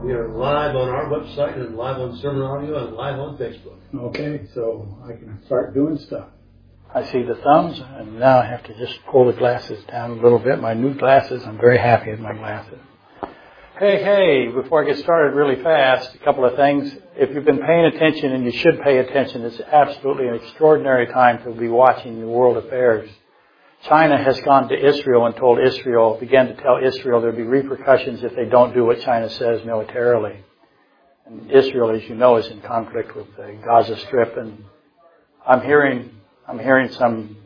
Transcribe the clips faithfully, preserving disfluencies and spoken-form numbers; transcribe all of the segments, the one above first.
We are live on our website and live on Sermon Audio and live on Facebook. Okay, so I can start doing stuff. I see the thumbs, and now I have to just pull the glasses down a little bit. My new glasses, I'm very happy with my glasses. Hey, hey, before I get started really fast, a couple of things. If you've been paying attention, and you should pay attention, it's absolutely an extraordinary time to be watching the world affairs. China has gone to Israel and told Israel, began to tell Israel there'll be repercussions if they don't do what China says militarily. And Israel, as you know, is in conflict with the Gaza Strip, and I'm hearing, I'm hearing some.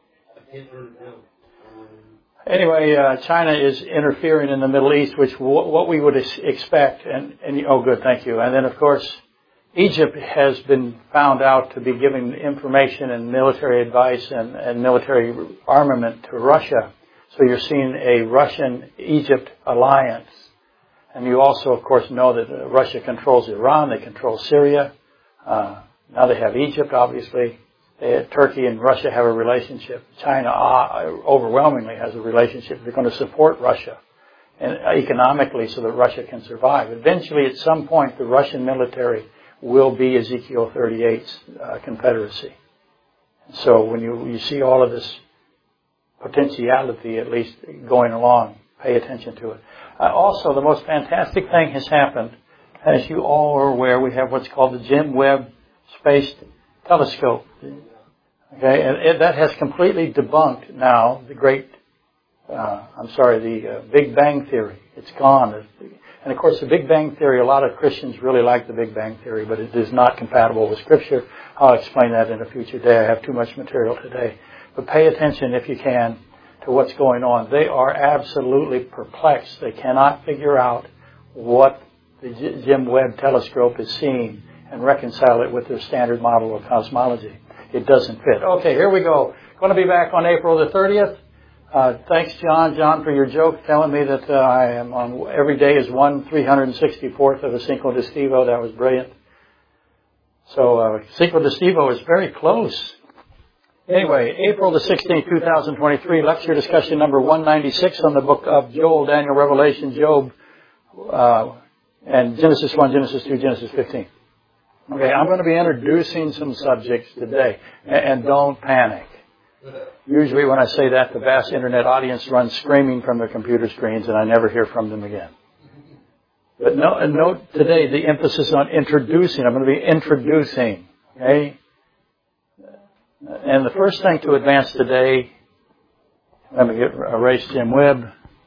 Anyway, uh, China is interfering in the Middle East, which w- what we would ex- expect. And, and oh, good, thank you. And then, of course, Egypt has been found out to be giving information and military advice and, and military armament to Russia. So you're seeing a Russian-Egypt alliance. And you also, of course, know that uh, Russia controls Iran, they control Syria. Uh, now they have Egypt, obviously. They have Turkey and Russia have a relationship. China uh, overwhelmingly has a relationship. They're going to support Russia and economically so that Russia can survive. Eventually, at some point, the Russian military will be Ezekiel thirty-eight's uh, confederacy. So when you, you see all of this potentiality, at least going along, pay attention to it. Uh, also, the most fantastic thing has happened. As you all are aware, we have what's called the James Webb Space Telescope. Okay, and it, that has completely debunked now the great, uh, I'm sorry, the uh, Big Bang Theory. It's gone. And of course, the Big Bang Theory, a lot of Christians really like the Big Bang Theory, but it is not compatible with Scripture. I'll explain that in a future day. I have too much material today. But pay attention, if you can, to what's going on. They are absolutely perplexed. They cannot figure out what the James Webb Telescope is seeing and reconcile it with their standard model of cosmology. It doesn't fit. Okay, here we go. Going to be back on April the thirtieth. Uh, thanks, John. John, for your joke, telling me that uh, I am on every day is one three hundred sixty-fourth of a Cinco de Stevo. That was brilliant. So uh, Cinco de Stevo is very close. Anyway, April the sixteenth, two thousand twenty-three, lecture discussion number one ninety-six on the book of Joel, Daniel, Revelation, Job, uh, and Genesis one, Genesis two, Genesis fifteen. Okay, I'm going to be introducing some subjects today, and, and don't panic. Usually when I say that, the vast internet audience runs screaming from their computer screens, and I never hear from them again. But no, and note today the emphasis on introducing. I'm going to be introducing. Okay? And the first thing to advance today, let me get erase Jim Webb.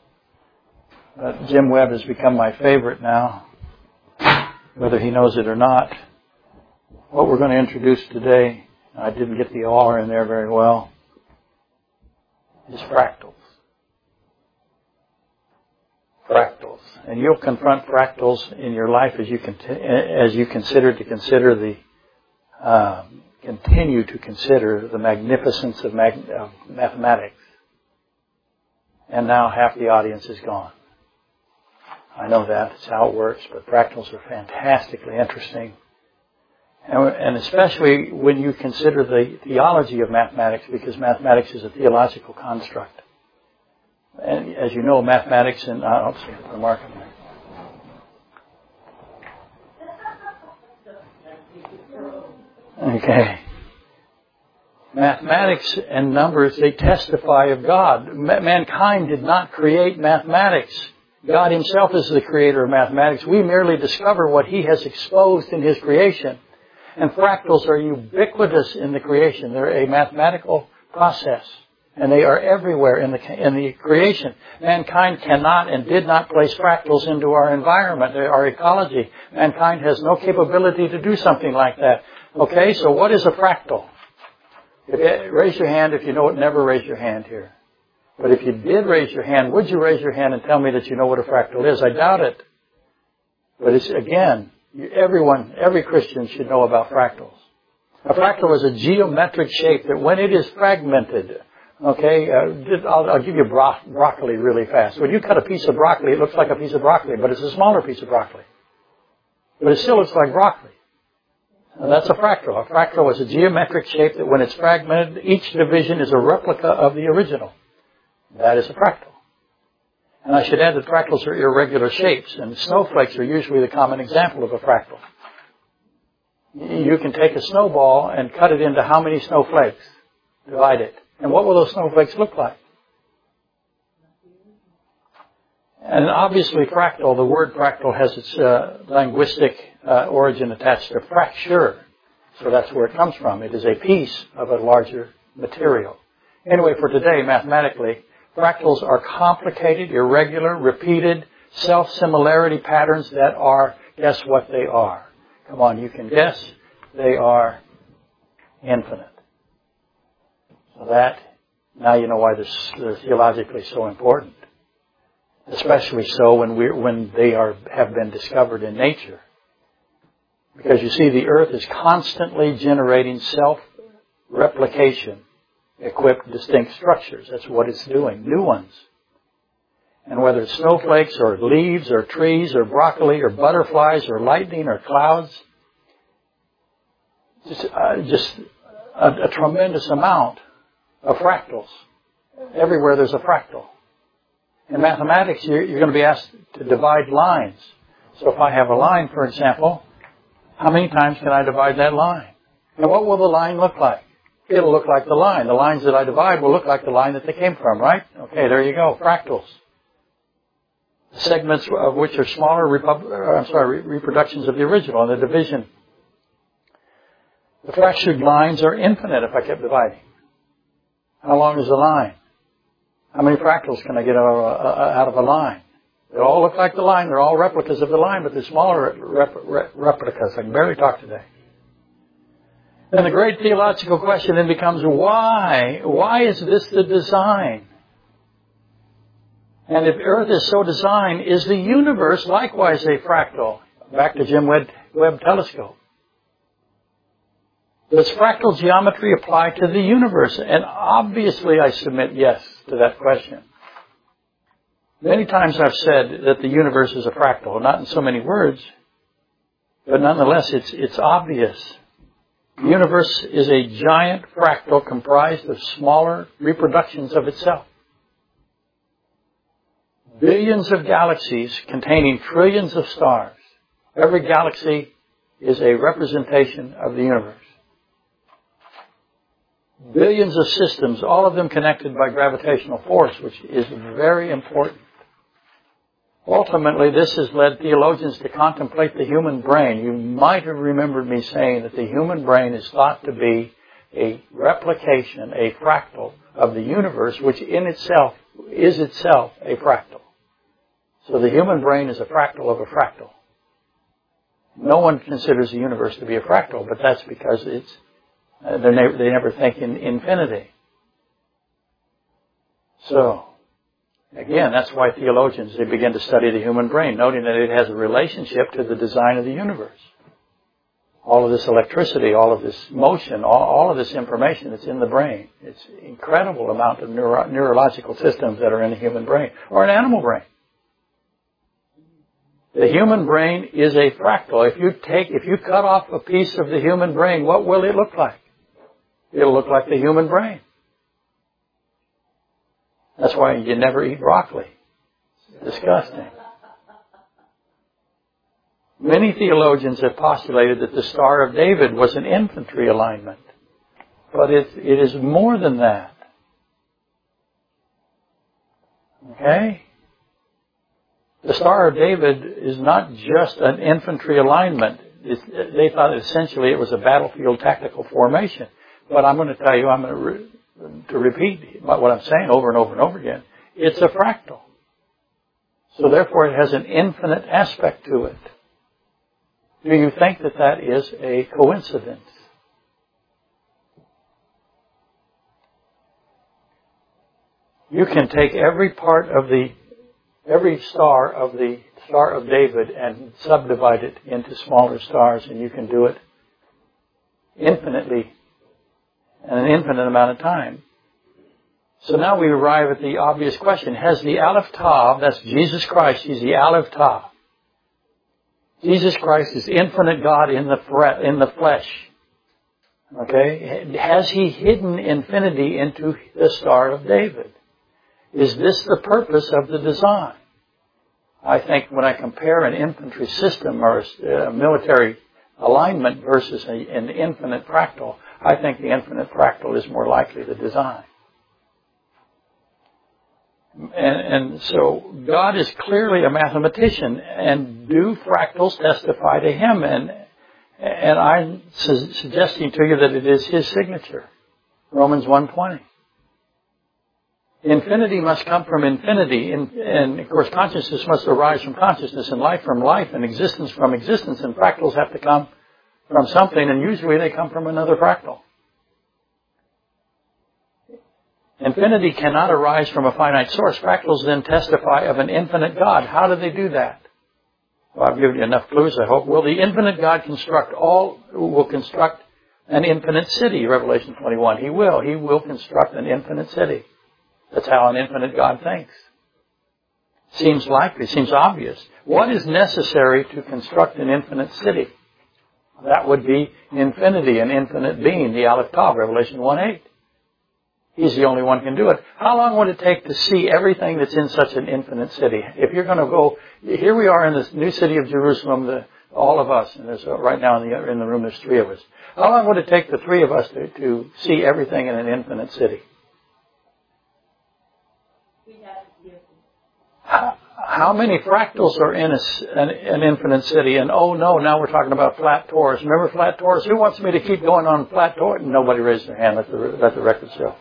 Uh, Jim Webb has become my favorite now, whether he knows it or not. What we're going to introduce today, I didn't get the R in there very well, is fractals. Fractals. And you'll confront fractals in your life as you cont- as you consider to consider the, uh, continue to consider the magnificence of, mag- of mathematics. And now half the audience is gone. I know that. It's how it works, but fractals are fantastically interesting. And especially when you consider the theology of mathematics, because mathematics is a theological construct. And as you know, mathematics and... I don't see the mark on there. Okay. Mathematics and numbers, they testify of God. Mankind did not create mathematics. God Himself is the creator of mathematics. We merely discover what He has exposed in His creation. And fractals are ubiquitous in the creation. They're a mathematical process. And they are everywhere in the in the creation. Mankind cannot and did not place fractals into our environment, our ecology. Mankind has no capability to do something like that. Okay, so what is a fractal? If, raise your hand if you know it. Never raise your hand here. But if you did raise your hand, would you raise your hand and tell me that you know what a fractal is? I doubt it. But it's, again, everyone, every Christian should know about fractals. A fractal is a geometric shape that when it is fragmented, okay, uh, I'll, I'll give you bro- broccoli really fast. When you cut a piece of broccoli, it looks like a piece of broccoli, but it's a smaller piece of broccoli. But it still looks like broccoli. Now that's a fractal. A fractal is a geometric shape that when it's fragmented, each division is a replica of the original. That is a fractal. And I should add that fractals are irregular shapes, and snowflakes are usually the common example of a fractal. You can take a snowball and cut it into how many snowflakes? Divide it. And what will those snowflakes look like? And obviously fractal, the word fractal has its uh, linguistic uh, origin attached to fracture. So that's where it comes from. It is a piece of a larger material. Anyway, for today, mathematically, fractals are complicated, irregular, repeated, self-similarity patterns that are, guess what they are? Come on, you can guess. They are infinite. So that, now you know why this, they're theologically so important. Especially so when we when they are have been discovered in nature. Because you see, the earth is constantly generating self-replication, equipped distinct structures. That's what it's doing, new ones. And whether it's snowflakes or leaves or trees or broccoli or butterflies or lightning or clouds, just, uh, just a, a tremendous amount of fractals. Everywhere there's a fractal. In mathematics, you're, you're going to be asked to divide lines. So if I have a line, for example, how many times can I divide that line? And what will the line look like? It'll look like the line. The lines that I divide will look like the line that they came from, right? Okay, there you go. Fractals. Segments of which are smaller, repub- I'm sorry, reproductions of the original and the division. The fractured lines are infinite if I kept dividing. How long is the line? How many fractals can I get out of a, out of a line? They all look like the line. They're all replicas of the line, but they're smaller rep, rep, replicas. I can barely talk today. And the great theological question then becomes, why? Why is this the design? And if Earth is so designed, is the universe likewise a fractal? Back to Jim Webb, Webb Telescope. Does fractal geometry apply to the universe? And obviously I submit yes to that question. Many times I've said that the universe is a fractal, not in so many words, but nonetheless it's, it's obvious. The universe is a giant fractal comprised of smaller reproductions of itself. Billions of galaxies containing trillions of stars. Every galaxy is a representation of the universe. Billions of systems, all of them connected by gravitational force, which is very important. Ultimately, this has led theologians to contemplate the human brain. You might have remembered me saying that the human brain is thought to be a replication, a fractal of the universe, which in itself is itself a fractal. So the human brain is a fractal of a fractal. No one considers the universe to be a fractal, but that's because it's uh, they never, they never think in infinity. So, again, that's why theologians, they begin to study the human brain, noting that it has a relationship to the design of the universe. All of this electricity, all of this motion, all, all of this information that's in the brain. It's an incredible amount of neuro, neurological systems that are in the human brain, or an animal brain. The human brain is a fractal. If you take, if you cut off a piece of the human brain, what will it look like? It'll look like the human brain. That's why you never eat broccoli. It's disgusting. Many theologians have postulated that the Star of David was an infantry alignment. But it, it is more than that. Okay? The Star of David is not just an infantry alignment. It's, they thought essentially it was a battlefield tactical formation. But I'm going to tell you, I'm going to, re, to repeat what I'm saying over and over and over again. It's a fractal. So therefore it has an infinite aspect to it. Do you think that that is a coincidence? You can take every part of the Every star of the Star of David and subdivide it into smaller stars, and you can do it infinitely in an infinite amount of time. So now we arrive at the obvious question. Has the Aleph Tav, that's Jesus Christ, He's the Aleph Tav. Jesus Christ is infinite God in the fre- in the flesh. Okay? Has He hidden infinity into the Star of David? Is this the purpose of the design? I think when I compare an infantry system or a military alignment versus a, an infinite fractal, I think the infinite fractal is more likely the design. And, and so God is clearly a mathematician, and do fractals testify to Him? And and I'm su- suggesting to you that it is His signature. Romans one twenty. Infinity must come from infinity, and, and of course consciousness must arise from consciousness, and life from life, and existence from existence, and fractals have to come from something, and usually they come from another fractal. Infinity cannot arise from a finite source. Fractals then testify of an infinite God. How do they do that? Well, I've given you enough clues, I hope. Will the infinite God construct all, will construct an infinite city? Revelation twenty-one. He will. He will construct an infinite city. That's how an infinite God thinks. Seems likely, seems obvious. What is necessary to construct an infinite city? That would be infinity, an infinite being, the Aleph Tav, Revelation one eight. He's the only one who can do it. How long would it take to see everything that's in such an infinite city? If you're going to go, here we are in this new city of Jerusalem, the, all of us, and there's, right now in the, in the room there's three of us. How long would it take the three of us to, to see everything in an infinite city? How, how many fractals are in a, an, an infinite city? And oh no, now we're talking about flat torus. Remember flat torus? Who wants me to keep going on flat torus? Nobody raised their hand. Let the, let the record show.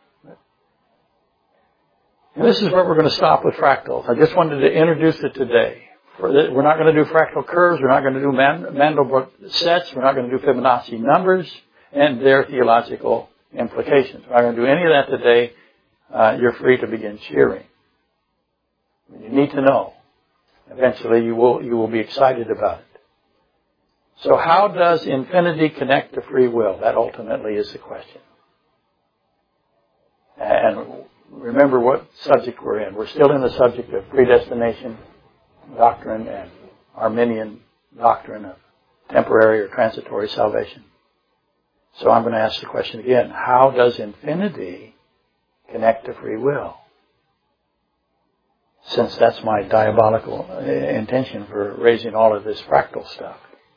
And this is where we're going to stop with fractals. I just wanted to introduce it today. We're not going to do fractal curves. We're not going to do Mandelbrot sets. We're not going to do Fibonacci numbers and their theological implications. We're not going to do any of that today. Uh, you're free to begin cheering. You need to know. Eventually you will, you will be excited about it. So how does infinity connect to free will? That ultimately is the question. And remember what subject we're in. We're still in the subject of predestination doctrine and Arminian doctrine of temporary or transitory salvation. So I'm going to ask the question again. How does infinity connect to free will? Since that's my diabolical intention for raising all of this fractal stuff.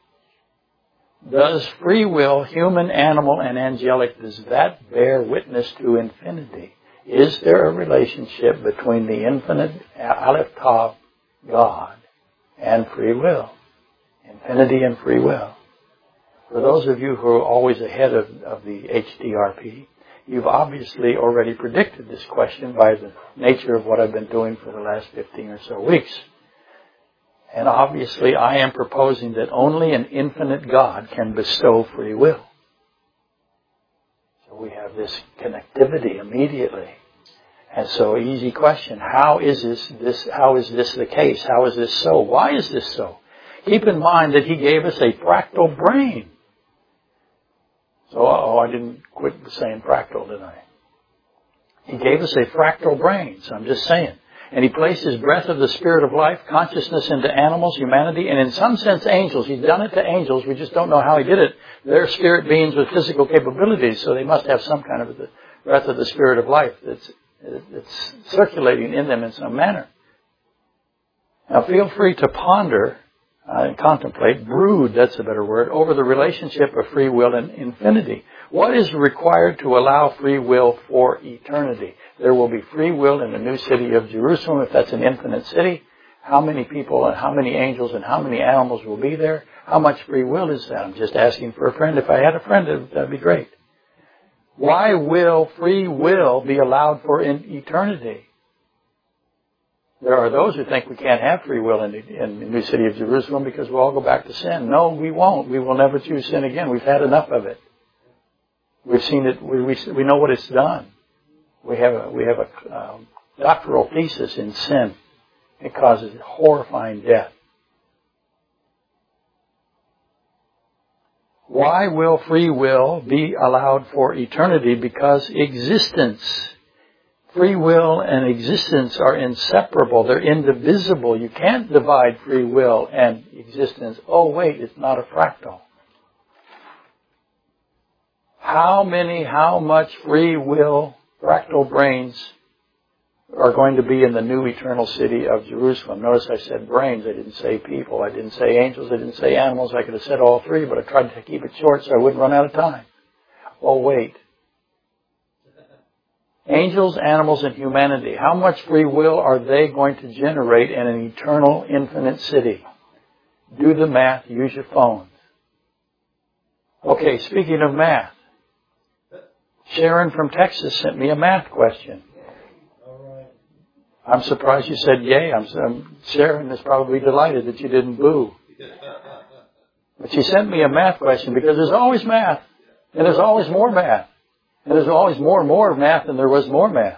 Does free will, human, animal, and angelic, does that bear witness to infinity? Is there a relationship between the infinite Aleph Tav God and free will? Infinity and free will. For those of you who are always ahead of, of the H D R P, you've obviously already predicted this question by the nature of what I've been doing for the last fifteen or so weeks. And obviously I am proposing that only an infinite God can bestow free will. So we have this connectivity immediately. And so easy question, how is this, this, how is this the case? How is this so? Why is this so? Keep in mind that He gave us a fractal brain. So, oh, I didn't quit saying fractal, did I? He gave us a fractal brain, so I'm just saying. And He placed His breath of the Spirit of life, consciousness into animals, humanity, and in some sense angels. He's done it to angels. We just don't know how He did it. They're spirit beings with physical capabilities, so they must have some kind of the breath of the Spirit of life that's, that's circulating in them in some manner. Now feel free to ponder Uh, and contemplate, brood, that's a better word, over the relationship of free will and infinity. What is required to allow free will for eternity? There will be free will in the new city of Jerusalem, if that's an infinite city. How many people and how many angels and how many animals will be there? How much free will is that? I'm just asking for a friend. If I had a friend, that'd be great. Why will free will be allowed for in eternity? There are those who think we can't have free will in the, in the new city of Jerusalem because we'll all go back to sin. No, we won't. We will never choose sin again. We've had enough of it. We've seen it. We, we, we know what it's done. We have a, we have a um, doctoral thesis in sin. It causes horrifying death. Why will free will be allowed for eternity? Because existence, free will and existence are inseparable. They're indivisible. You can't divide free will and existence. Oh, wait, it's not a fractal. How many, how much free will fractal brains are going to be in the new eternal city of Jerusalem. Notice I said brains. I didn't say people. I didn't say angels. I didn't say animals. I could have said all three, but I tried to keep it short so I wouldn't run out of time. Oh, wait. Angels, animals, and humanity. How much free will are they going to generate in an eternal, infinite city? Do the math. Use your phones. Okay, speaking of math, Sharon from Texas sent me a math question. I'm surprised you said yay. I'm, I'm, Sharon is probably delighted that you didn't boo. But she sent me a math question because there's always math. And there's always more math. And there's always more and more math than there was more math.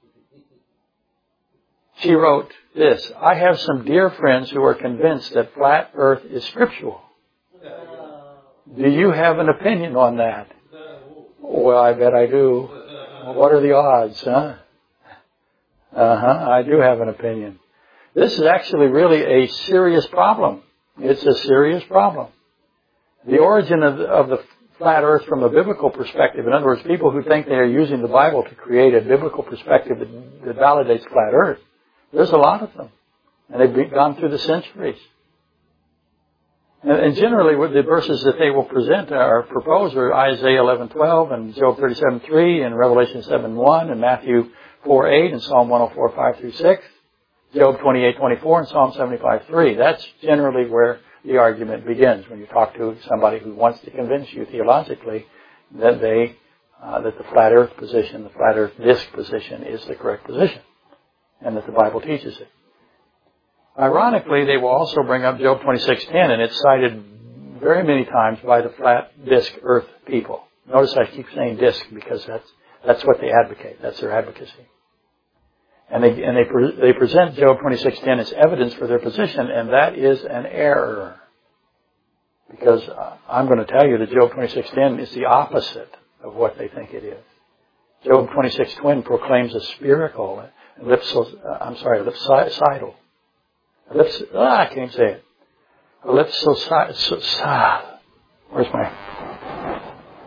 She wrote this: I have some dear friends who are convinced that flat earth is scriptural. Do you have an opinion on that? Well, I bet I do. What are the odds, huh? Uh-huh, I do have an opinion. This is actually really a serious problem. It's a serious problem. The origin of the, of the flat earth from a biblical perspective, in other words, people who think they are using the Bible to create a biblical perspective that, that validates flat earth, there's a lot of them. And they've been, gone through the centuries. And, and generally, what the verses that they will present are proposed are Isaiah eleven twelve and Job thirty-seven three and Revelation seven one and Matthew four eight and Psalm one oh four five through six, Job twenty-eight twenty-four and Psalm seventy-five three. That's generally where the argument begins when you talk to somebody who wants to convince you theologically that they, uh, that the flat earth position, the flat earth disk position is the correct position and that the Bible teaches it. Ironically, they will also bring up Job twenty-six ten, and it's cited very many times by the flat disk earth people. Notice I keep saying disk because that's that's what they advocate. That's their advocacy. And they and they pre- they present Job twenty-six ten as evidence for their position, and that is an error. Because uh, I'm going to tell you that Job twenty-six ten is the opposite of what they think it is. Job twenty-six ten proclaims a spherical, ellipso, uh, I'm sorry, ellipsoidal. Ellips, ah, I can't say it. Ellipsoidal. Where's my...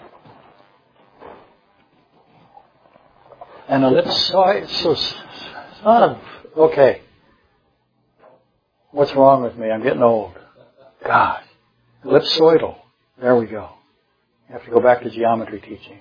An ellipsoid... So, son of... Okay. What's wrong with me? I'm getting old. Gosh. Ellipsoidal. There we go. You have to go back to geometry teaching.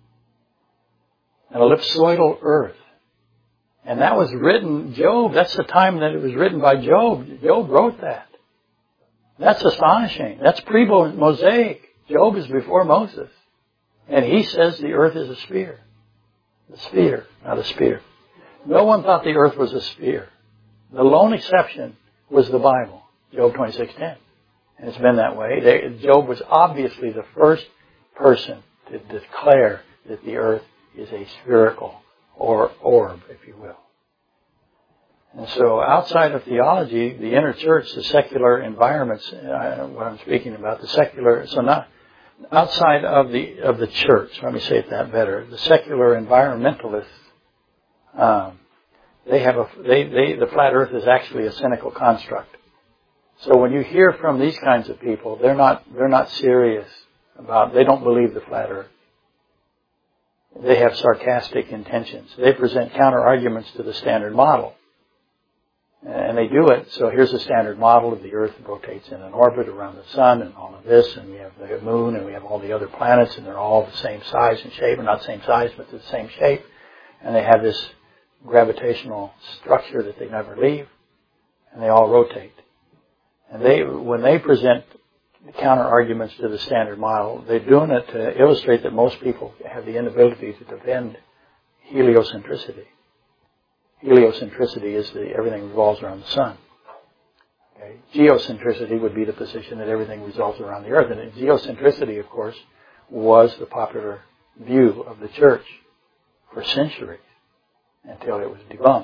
An ellipsoidal earth. And that was written, Job, that's the time that it was written by Job. Job wrote that. That's astonishing. That's pre-Mosaic. Job is before Moses. And he says the earth is a sphere. A sphere, not a spear. No one thought the earth was a sphere. The lone exception was the Bible, Job twenty-six ten. And it's been that way. They, Job was obviously the first person to declare that the earth is a spherical or orb, if you will. And so outside of theology, the inner church, the secular environments, uh, what I'm speaking about, the secular, so not outside of the of the church, let me say it that better, the secular environmentalists, um, they have a, they, they, the flat earth is actually a cynical construct. So when you hear from these kinds of people, they're not, they're not serious about, they don't believe the flat earth. They have sarcastic intentions. They present counter-arguments to the standard model. And they do it, so here's the standard model of the earth that rotates in an orbit around the sun and all of this, and we have the moon and we have all the other planets, and they're all the same size and shape, or not the same size, but the same shape. And they have this gravitational structure that they never leave, and they all rotate. And they, when they present counter-arguments to the standard model, they're doing it to illustrate that most people have the inability to defend heliocentricity. Heliocentricity is the everything revolves around the sun. Okay. Geocentricity would be the position that everything revolves around the earth. And geocentricity, of course, was the popular view of the church for centuries until it was debunked.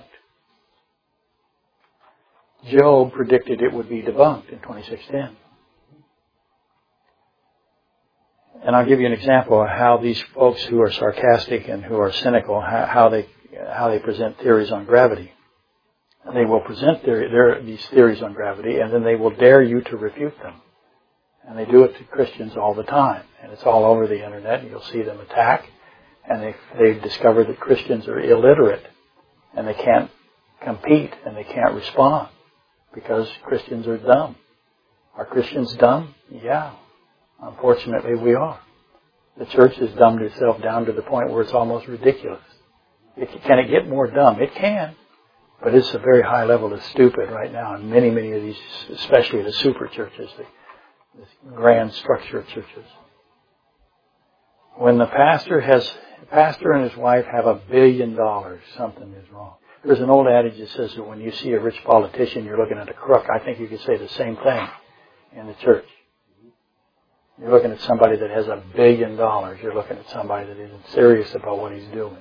Job predicted it would be debunked in twenty-six ten. And I'll give you an example of how these folks who are sarcastic and who are cynical, how, how they how they present theories on gravity. And they will present their, their, these theories on gravity, and then they will dare you to refute them. And they do it to Christians all the time. And it's all over the internet, and you'll see them attack. And they they discover that Christians are illiterate. And they can't compete and they can't respond because Christians are dumb. Are Christians dumb? Yeah. Unfortunately, we are. The church has dumbed itself down to the point where it's almost ridiculous. It, can it get more dumb? It can. But it's a very high level of stupid right now in many, many of these, especially the super churches, the, the grand structure of churches. When the pastor has, the pastor and his wife have a billion dollars, something is wrong. There's an old adage that says that when you see a rich politician, you're looking at a crook. I think you could say the same thing in the church. You're looking at somebody that has a billion dollars. You're looking at somebody that isn't serious about what he's doing.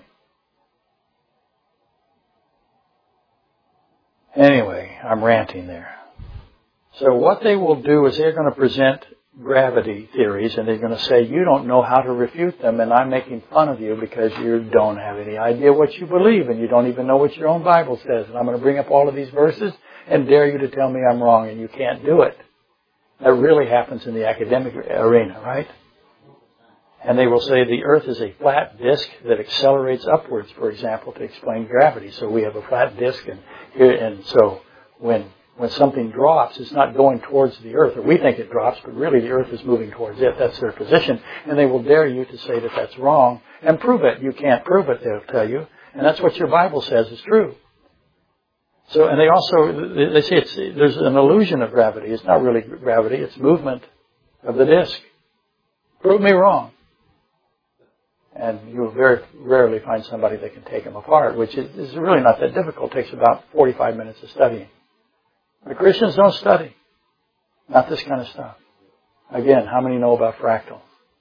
Anyway, I'm ranting there. So what they will do is they're going to present gravity theories and they're going to say, you don't know how to refute them and I'm making fun of you because you don't have any idea what you believe and you don't even know what your own Bible says. And I'm going to bring up all of these verses and dare you to tell me I'm wrong and you can't do it. That really happens in the academic arena, right? And they will say the earth is a flat disk that accelerates upwards, for example, to explain gravity. So we have a flat disk and here, and so when when something drops, it's not going towards the earth, or we think it drops, but really the earth is moving towards it. That's their position. And they will dare you to say that that's wrong and prove it. You can't prove it, they'll tell you. And that's what your Bible says is true. So, and they also, they say it's, there's an illusion of gravity. It's not really gravity, it's movement of the disk. Prove me wrong. And you'll very rarely find somebody that can take them apart, which is, is really not that difficult. It takes about forty-five minutes of studying. But Christians don't study. Not this kind of stuff. Again, how many know about fractal?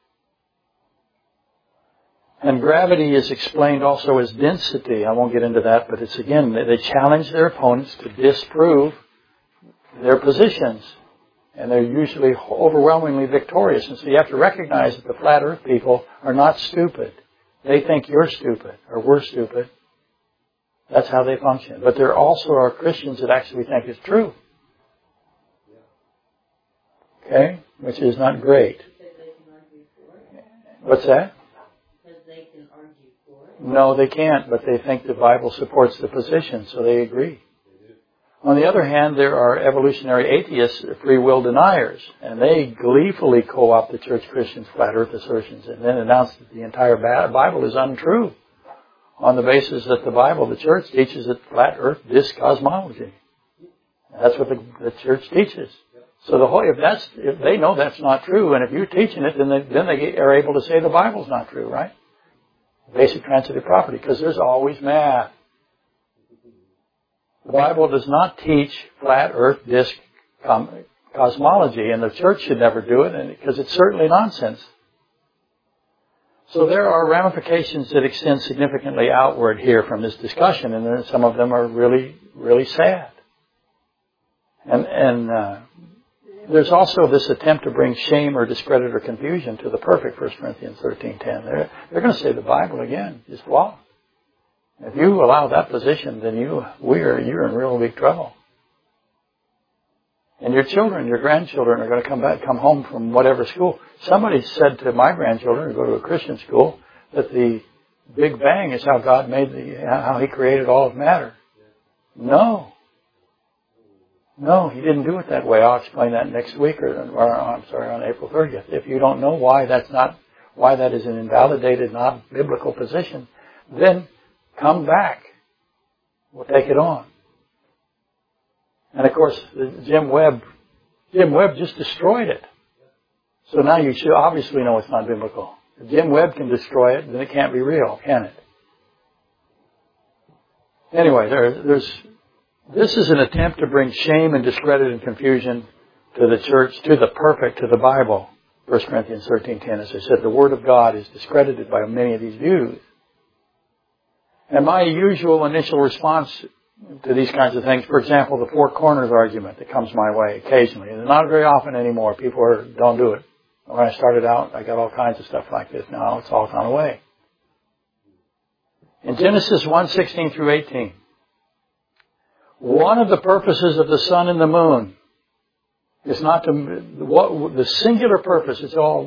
And gravity is explained also as density. I won't get into that, but it's again, they challenge their opponents to disprove their positions. And they're usually overwhelmingly victorious. And so you have to recognize that the flat earth people are not stupid. They think you're stupid, or we're stupid. That's how they function. But there also are Christians that actually think it's true. Okay? Which is not great. What's that? No, they can't, but they think the Bible supports the position, so they agree. On the other hand, there are evolutionary atheists, free will deniers, and they gleefully co-opt the church Christians' flat earth assertions and then announce that the entire Bible is untrue on the basis that the Bible, the church, teaches that flat earth is cosmology. That's what the, the church teaches. So the whole, if that's, if they know that's not true, and if you're teaching it, then they, then they are able to say the Bible's not true, right? Basic transitive property, because there's always math. The Bible does not teach flat earth disk cosmology, and the church should never do it, because it's certainly nonsense. So there are ramifications that extend significantly outward here from this discussion, and then some of them are really, really sad. And, and uh, there's also this attempt to bring shame or discredit or confusion to the perfect, First Corinthians thirteen ten. They're, they're going to say the Bible, again, is flawed. If you allow that position, then you, we're, you're in real big trouble. And your children, your grandchildren are going to come back, come home from whatever school. Somebody said to my grandchildren who go to a Christian school that the Big Bang is how God made the, how He created all of matter. No. No, He didn't do it that way. I'll explain that next week, or, or I'm sorry, on April thirtieth. If you don't know why that's not, why that is an invalidated, not biblical position, then come back. We'll take it on. And of course, Jim Webb, Jim Webb just destroyed it. So now you should obviously know it's not biblical. If Jim Webb can destroy it, then it can't be real, can it? Anyway, there, there's, this is an attempt to bring shame and discredit and confusion to the church, to the perfect, to the Bible. First Corinthians thirteen ten, as I said, the Word of God is discredited by many of these views. And my usual initial response to these kinds of things, for example, the four corners argument that comes my way occasionally, and not very often anymore. People are, don't do it. When I started out, I got all kinds of stuff like this. Now it's all gone away. In Genesis one sixteen through eighteen, one of the purposes of the sun and the moon is not to, what, the singular purpose is all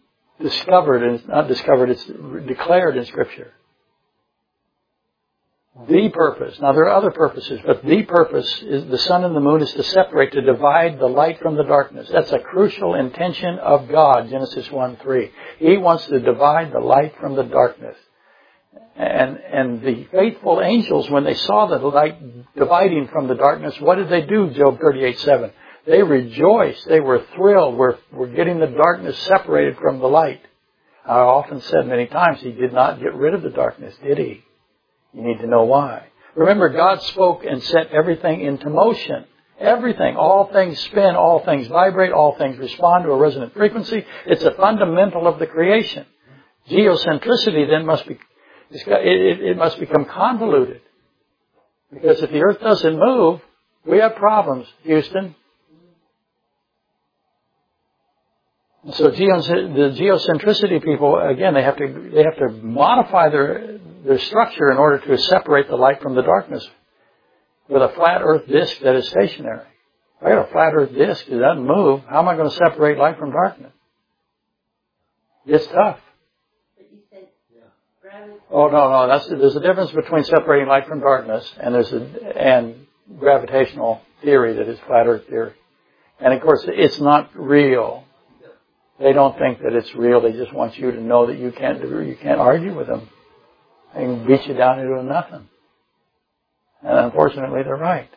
discovered, and it's not discovered, it's declared in Scripture. The purpose. Now there are other purposes, but the purpose is the sun and the moon is to separate, to divide the light from the darkness. That's a crucial intention of God, Genesis one three. He wants to divide the light from the darkness. And, and the faithful angels, when they saw the light dividing from the darkness, what did they do, Job thirty-eight seven? They rejoiced. They were thrilled. We're, we're getting the darkness separated from the light. I often said many times, He did not get rid of the darkness, did He? You need to know why. Remember, God spoke and set everything into motion. Everything. All things spin, all things vibrate, all things respond to a resonant frequency. It's a fundamental of the creation. Geocentricity then must be, it, it must become convoluted. Because if the earth doesn't move, we have problems, Houston. So the geocentricity people, again, they have to they have to modify their their structure in order to separate the light from the darkness with a flat earth disk that is stationary. If I got a flat earth disk that doesn't move, how am I going to separate light from darkness? It's tough. But you said gravity. Oh no, no, that's there's a difference between separating light from darkness and there's a and gravitational theory that is flat earth theory. And of course, it's not real. They don't think that it's real. They just want you to know that you can't do, you can't argue with them. They can beat you down into nothing. And unfortunately, they're right.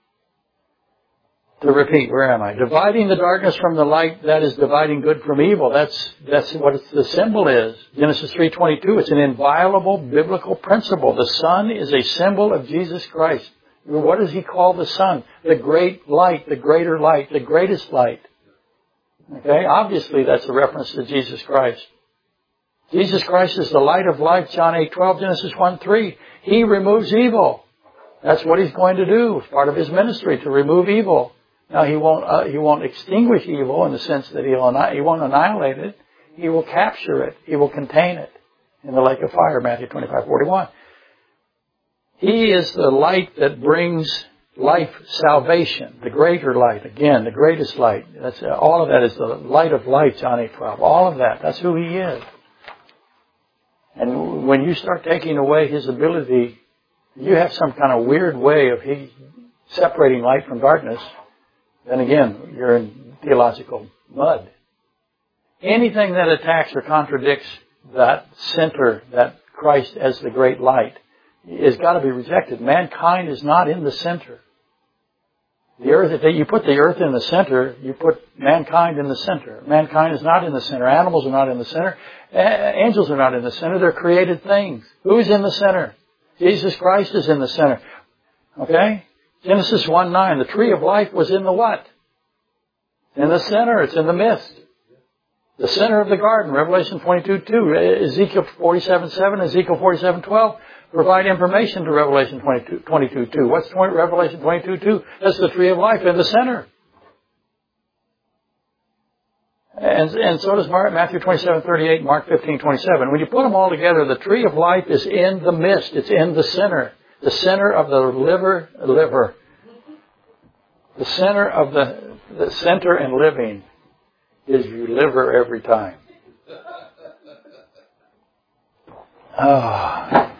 To repeat, where am I? Dividing the darkness from the light, that is dividing good from evil. That's that's what it's, the symbol is. Genesis three twenty-two, it's an inviolable biblical principle. The sun is a symbol of Jesus Christ. What does He call the sun? The great light, the greater light, the greatest light. Okay, obviously that's a reference to Jesus Christ. Jesus Christ is the light of life, John eight twelve, Genesis one three. He removes evil. That's what He's going to do. It's part of His ministry, to remove evil. Now, He won't uh, He won't extinguish evil in the sense that He'll He won't annihilate it. He will capture it. He will contain it in the lake of fire, Matthew twenty-five forty-one. He is the light that brings life, salvation, the greater light. Again, the greatest light. That's uh, all of that is the light of light, John eight twelve. All of that. That's who He is. And when you start taking away His ability, you have some kind of weird way of he separating light from darkness, then again, you're in theological mud. Anything that attacks or contradicts that center, that Christ as the great light, has got to be rejected. Mankind is not in the center. The earth, if you put the earth in the center, you put mankind in the center. Mankind is not in the center. Animals are not in the center. Angels are not in the center. They're created things. Who is in the center? Jesus Christ is in the center. Okay? Genesis one nine, the tree of life was in the what? In the center. It's in the midst. The center of the garden, Revelation twenty-two two, Ezekiel forty-seven seven, Ezekiel forty-seven twelve, provide information to Revelation twenty-two two. What's Revelation twenty-two two? That's the tree of life in the center. And, and so does Mark, Matthew twenty-seven thirty-eight, Mark fifteen twenty-seven. When you put them all together, the tree of life is in the midst. It's in the center. The center of the liver, liver. The center of the, the center and living is your liver every time. Ah.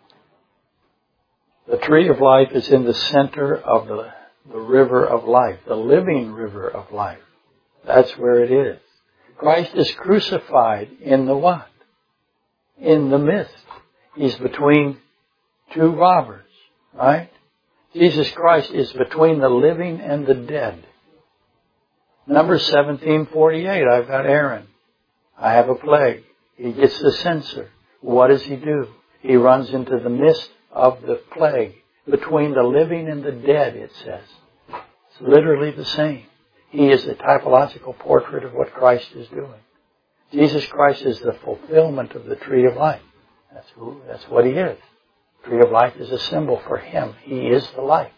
The tree of life is in the center of the, the river of life, the living river of life. That's where it is. Christ is crucified in the what? In the midst. He's between two robbers, right? Jesus Christ is between the living and the dead. Numbers seventeen forty-eight, I've got Aaron. I have a plague. He gets the censer. What does he do? He runs into the midst of the plague. Between the living and the dead, it says. It's literally the same. He is the typological portrait of what Christ is doing. Jesus Christ is the fulfillment of the tree of life. That's who, that's what He is. The tree of life is a symbol for Him. He is the life.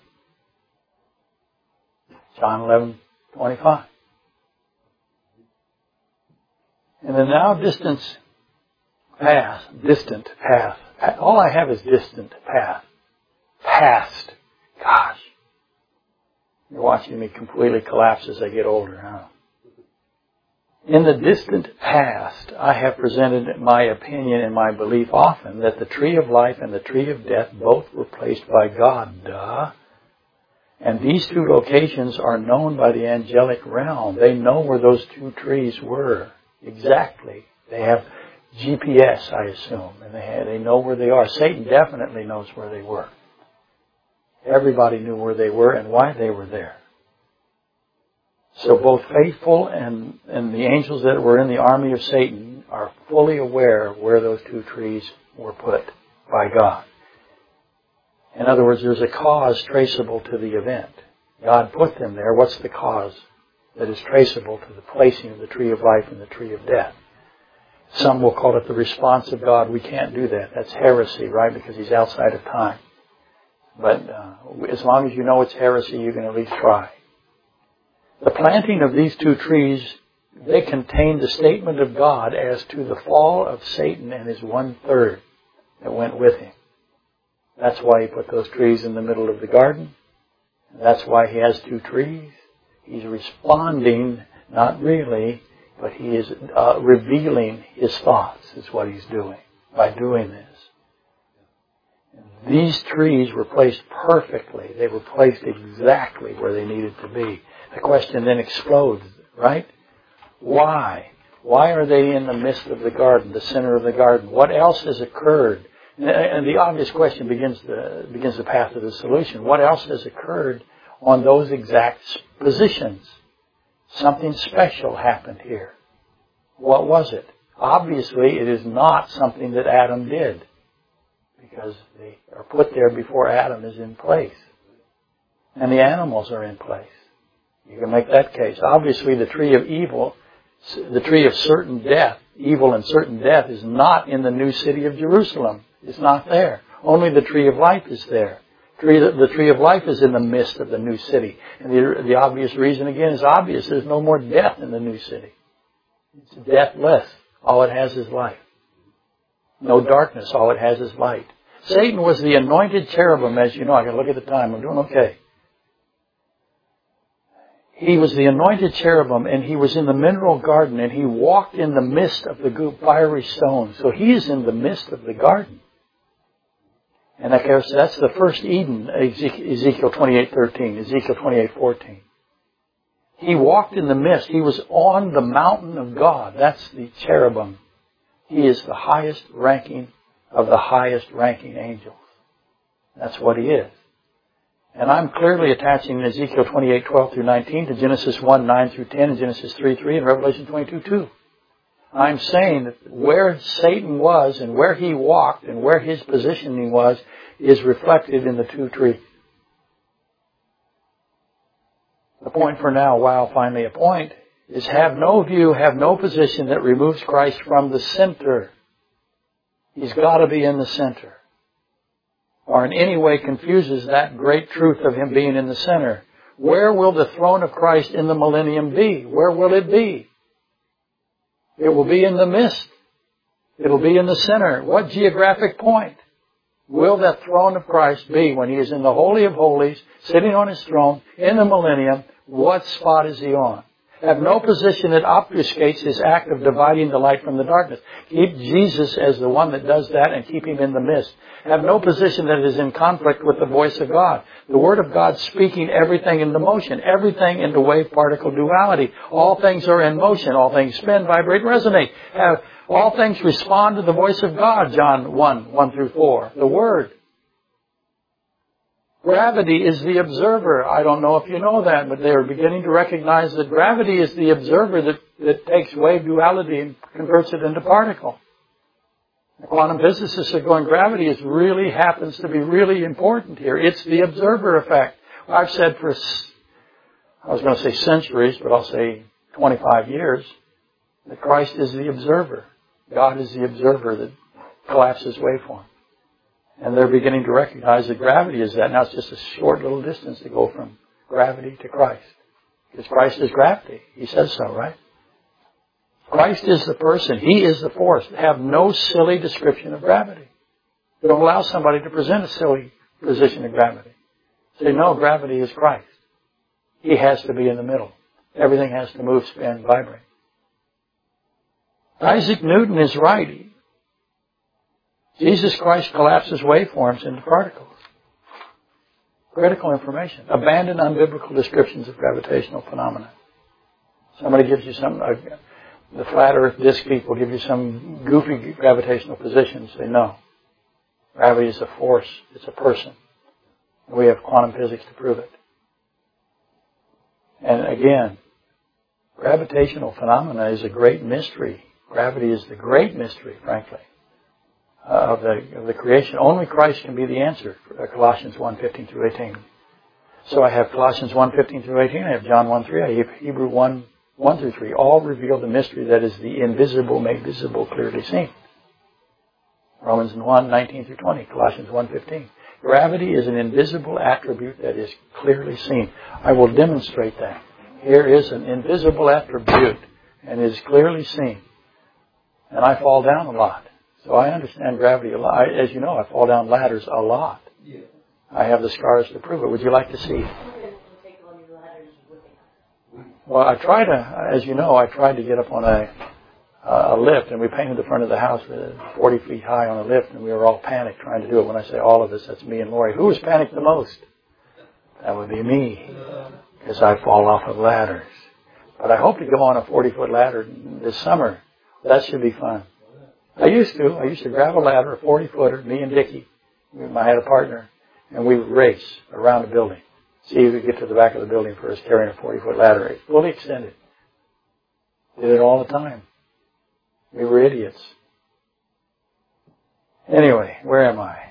John eleven twenty-five. In the now distance path, distant path. All I have is distant path. Past. Gosh. You're watching me completely collapse as I get older, huh? In the distant past, I have presented my opinion and my belief often that the tree of life and the tree of death both were placed by God. Duh. And these two locations are known by the angelic realm. They know where those two trees were. Exactly. They have G P S, I assume, and they, have, they know where they are. Satan definitely knows where they were. Everybody knew where they were and why they were there. So both faithful and, and the angels that were in the army of Satan are fully aware of where those two trees were put by God. In other words, there's a cause traceable to the event. God put them there. What's the cause that is traceable to the placing of the tree of life and the tree of death? Some will call it the response of God. We can't do that. That's heresy, right? Because He's outside of time. But uh, as long as you know it's heresy, you can at least try. The planting of these two trees, they contain the statement of God as to the fall of Satan and his one-third that went with him. That's why He put those trees in the middle of the garden. That's why He has two trees. He's responding, not really, but He is uh, revealing His thoughts is what He's doing by doing this. These trees were placed perfectly. They were placed exactly where they needed to be. The question then explodes, right? Why? Why are they in the midst of the garden, the center of the garden? What else has occurred? And the obvious question begins the, begins the path of the solution. What else has occurred on those exact positions? Something special happened here. What was it? Obviously, it is not something that Adam did, because they are put there before Adam is in place. And the animals are in place. You can make that case. Obviously, the tree of evil, the tree of certain death, evil and certain death, is not in the new city of Jerusalem. It's not there. Only the tree of life is there. Tree, the tree of life is in the midst of the new city. And the, the obvious reason, again, is obvious. There's no more death in the new city. It's deathless. All it has is life. No darkness. All it has is light. Satan was the anointed cherubim, as you know. I can look at the time. I'm doing okay. He was the anointed cherubim, and he was in the mineral garden, and he walked in the midst of the fiery stones. So he is in the midst of the garden. And of course, that's the first Eden, Ezekiel twenty-eight thirteen, Ezekiel twenty-eight fourteen. He walked in the midst. He was on the mountain of God. That's the cherubim. He is the highest ranking of the highest ranking angels. That's what he is. And I'm clearly attaching Ezekiel twenty-eight twelve through nineteen to Genesis one nine through ten and Genesis three three and Revelation twenty-two two. I'm saying that where Satan was and where he walked and where his positioning was is reflected in the two trees. The point for now, while finally a point, is have no view, have no position that removes Christ from the center. He's got to be in the center. Or in any way confuses that great truth of Him being in the center. Where will the throne of Christ in the millennium be? Where will it be? It will be in the midst. It will be in the center. What geographic point will that throne of Christ be when He is in the Holy of Holies, sitting on His throne, in the millennium? What spot is He on? Have no position that obfuscates His act of dividing the light from the darkness. Keep Jesus as the one that does that and keep Him in the midst. Have no position that is in conflict with the voice of God. The Word of God speaking everything into motion, everything into wave-particle duality. All things are in motion. All things spin, vibrate, resonate. Have, all things respond to the voice of God, John one, one through four. The Word. Gravity is the observer. I don't know if you know that, but they're beginning to recognize that gravity is the observer that, that takes wave duality and converts it into particle. The quantum physicists are going, gravity is really happens to be really important here. It's the observer effect. I've said for, I was going to say centuries, but I'll say twenty-five years, that Christ is the observer. God is the observer that collapses waveform. And they're beginning to recognize that gravity is that. Now it's just a short little distance to go from gravity to Christ. Because Christ is gravity. He says so, right? Christ is the person. He is the force. Have no silly description of gravity. Don't allow somebody to present a silly position of gravity. Say, no, gravity is Christ. He has to be in the middle. Everything has to move, spin, vibrate. Isaac Newton is right. Jesus Christ collapses waveforms into particles. Critical information. Abandon unbiblical descriptions of gravitational phenomena. Somebody gives you some, uh, the flat earth disk people give you some goofy gravitational position. Say, no. Gravity is a force. It's a person. We have quantum physics to prove it. And again, gravitational phenomena is a great mystery. Gravity is the great mystery, frankly, uh, of the of the creation. Only Christ can be the answer. For Colossians one, fifteen through eighteen. So I have Colossians one, fifteen through eighteen. I have John one, three. I have Hebrew one, one through three. All reveal the mystery that is the invisible made visible, clearly seen. Romans one, nineteen through twenty. Colossians one, fifteen. Gravity is an invisible attribute that is clearly seen. I will demonstrate that. Here is an invisible attribute and is clearly seen. And I fall down a lot. So I understand gravity a lot. I, as you know, I fall down ladders a lot. I have the scars to prove it. Would you like to see? Well, I try to, as you know, I tried to get up on a Uh, a lift, and we painted the front of the house with forty feet high on a lift, and we were all panicked trying to do it. When I say all of us, that's me and Lori. Who was panicked the most? That would be me, because I fall off of ladders. But I hope to go on a forty-foot ladder this summer. That should be fun. I used to. I used to grab a ladder, a forty-footer, me and Dickie. I had a partner, and we would race around the building. See if we could get to the back of the building first, carrying a forty-foot ladder. It's fully extended. Did it all the time. We were idiots. Anyway, where am I?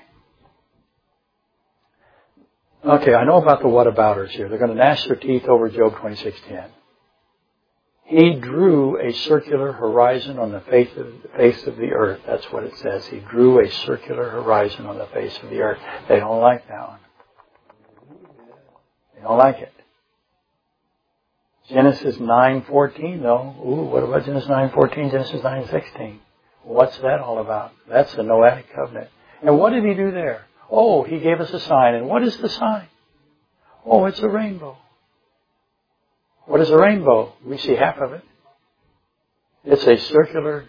Okay, I know about the whatabouters here. They're going to gnash their teeth over Job twenty-six ten. He drew a circular horizon on the face of the face of the earth. That's what it says. He drew a circular horizon on the face of the earth. They don't like that one. They don't like it. Genesis nine fourteen, though. Ooh, what about Genesis nine fourteen, Genesis nine sixteen? What's that all about? That's the Noahic covenant. And what did he do there? Oh, he gave us a sign. And what is the sign? Oh, it's a rainbow. What is a rainbow? We see half of it. It's a circular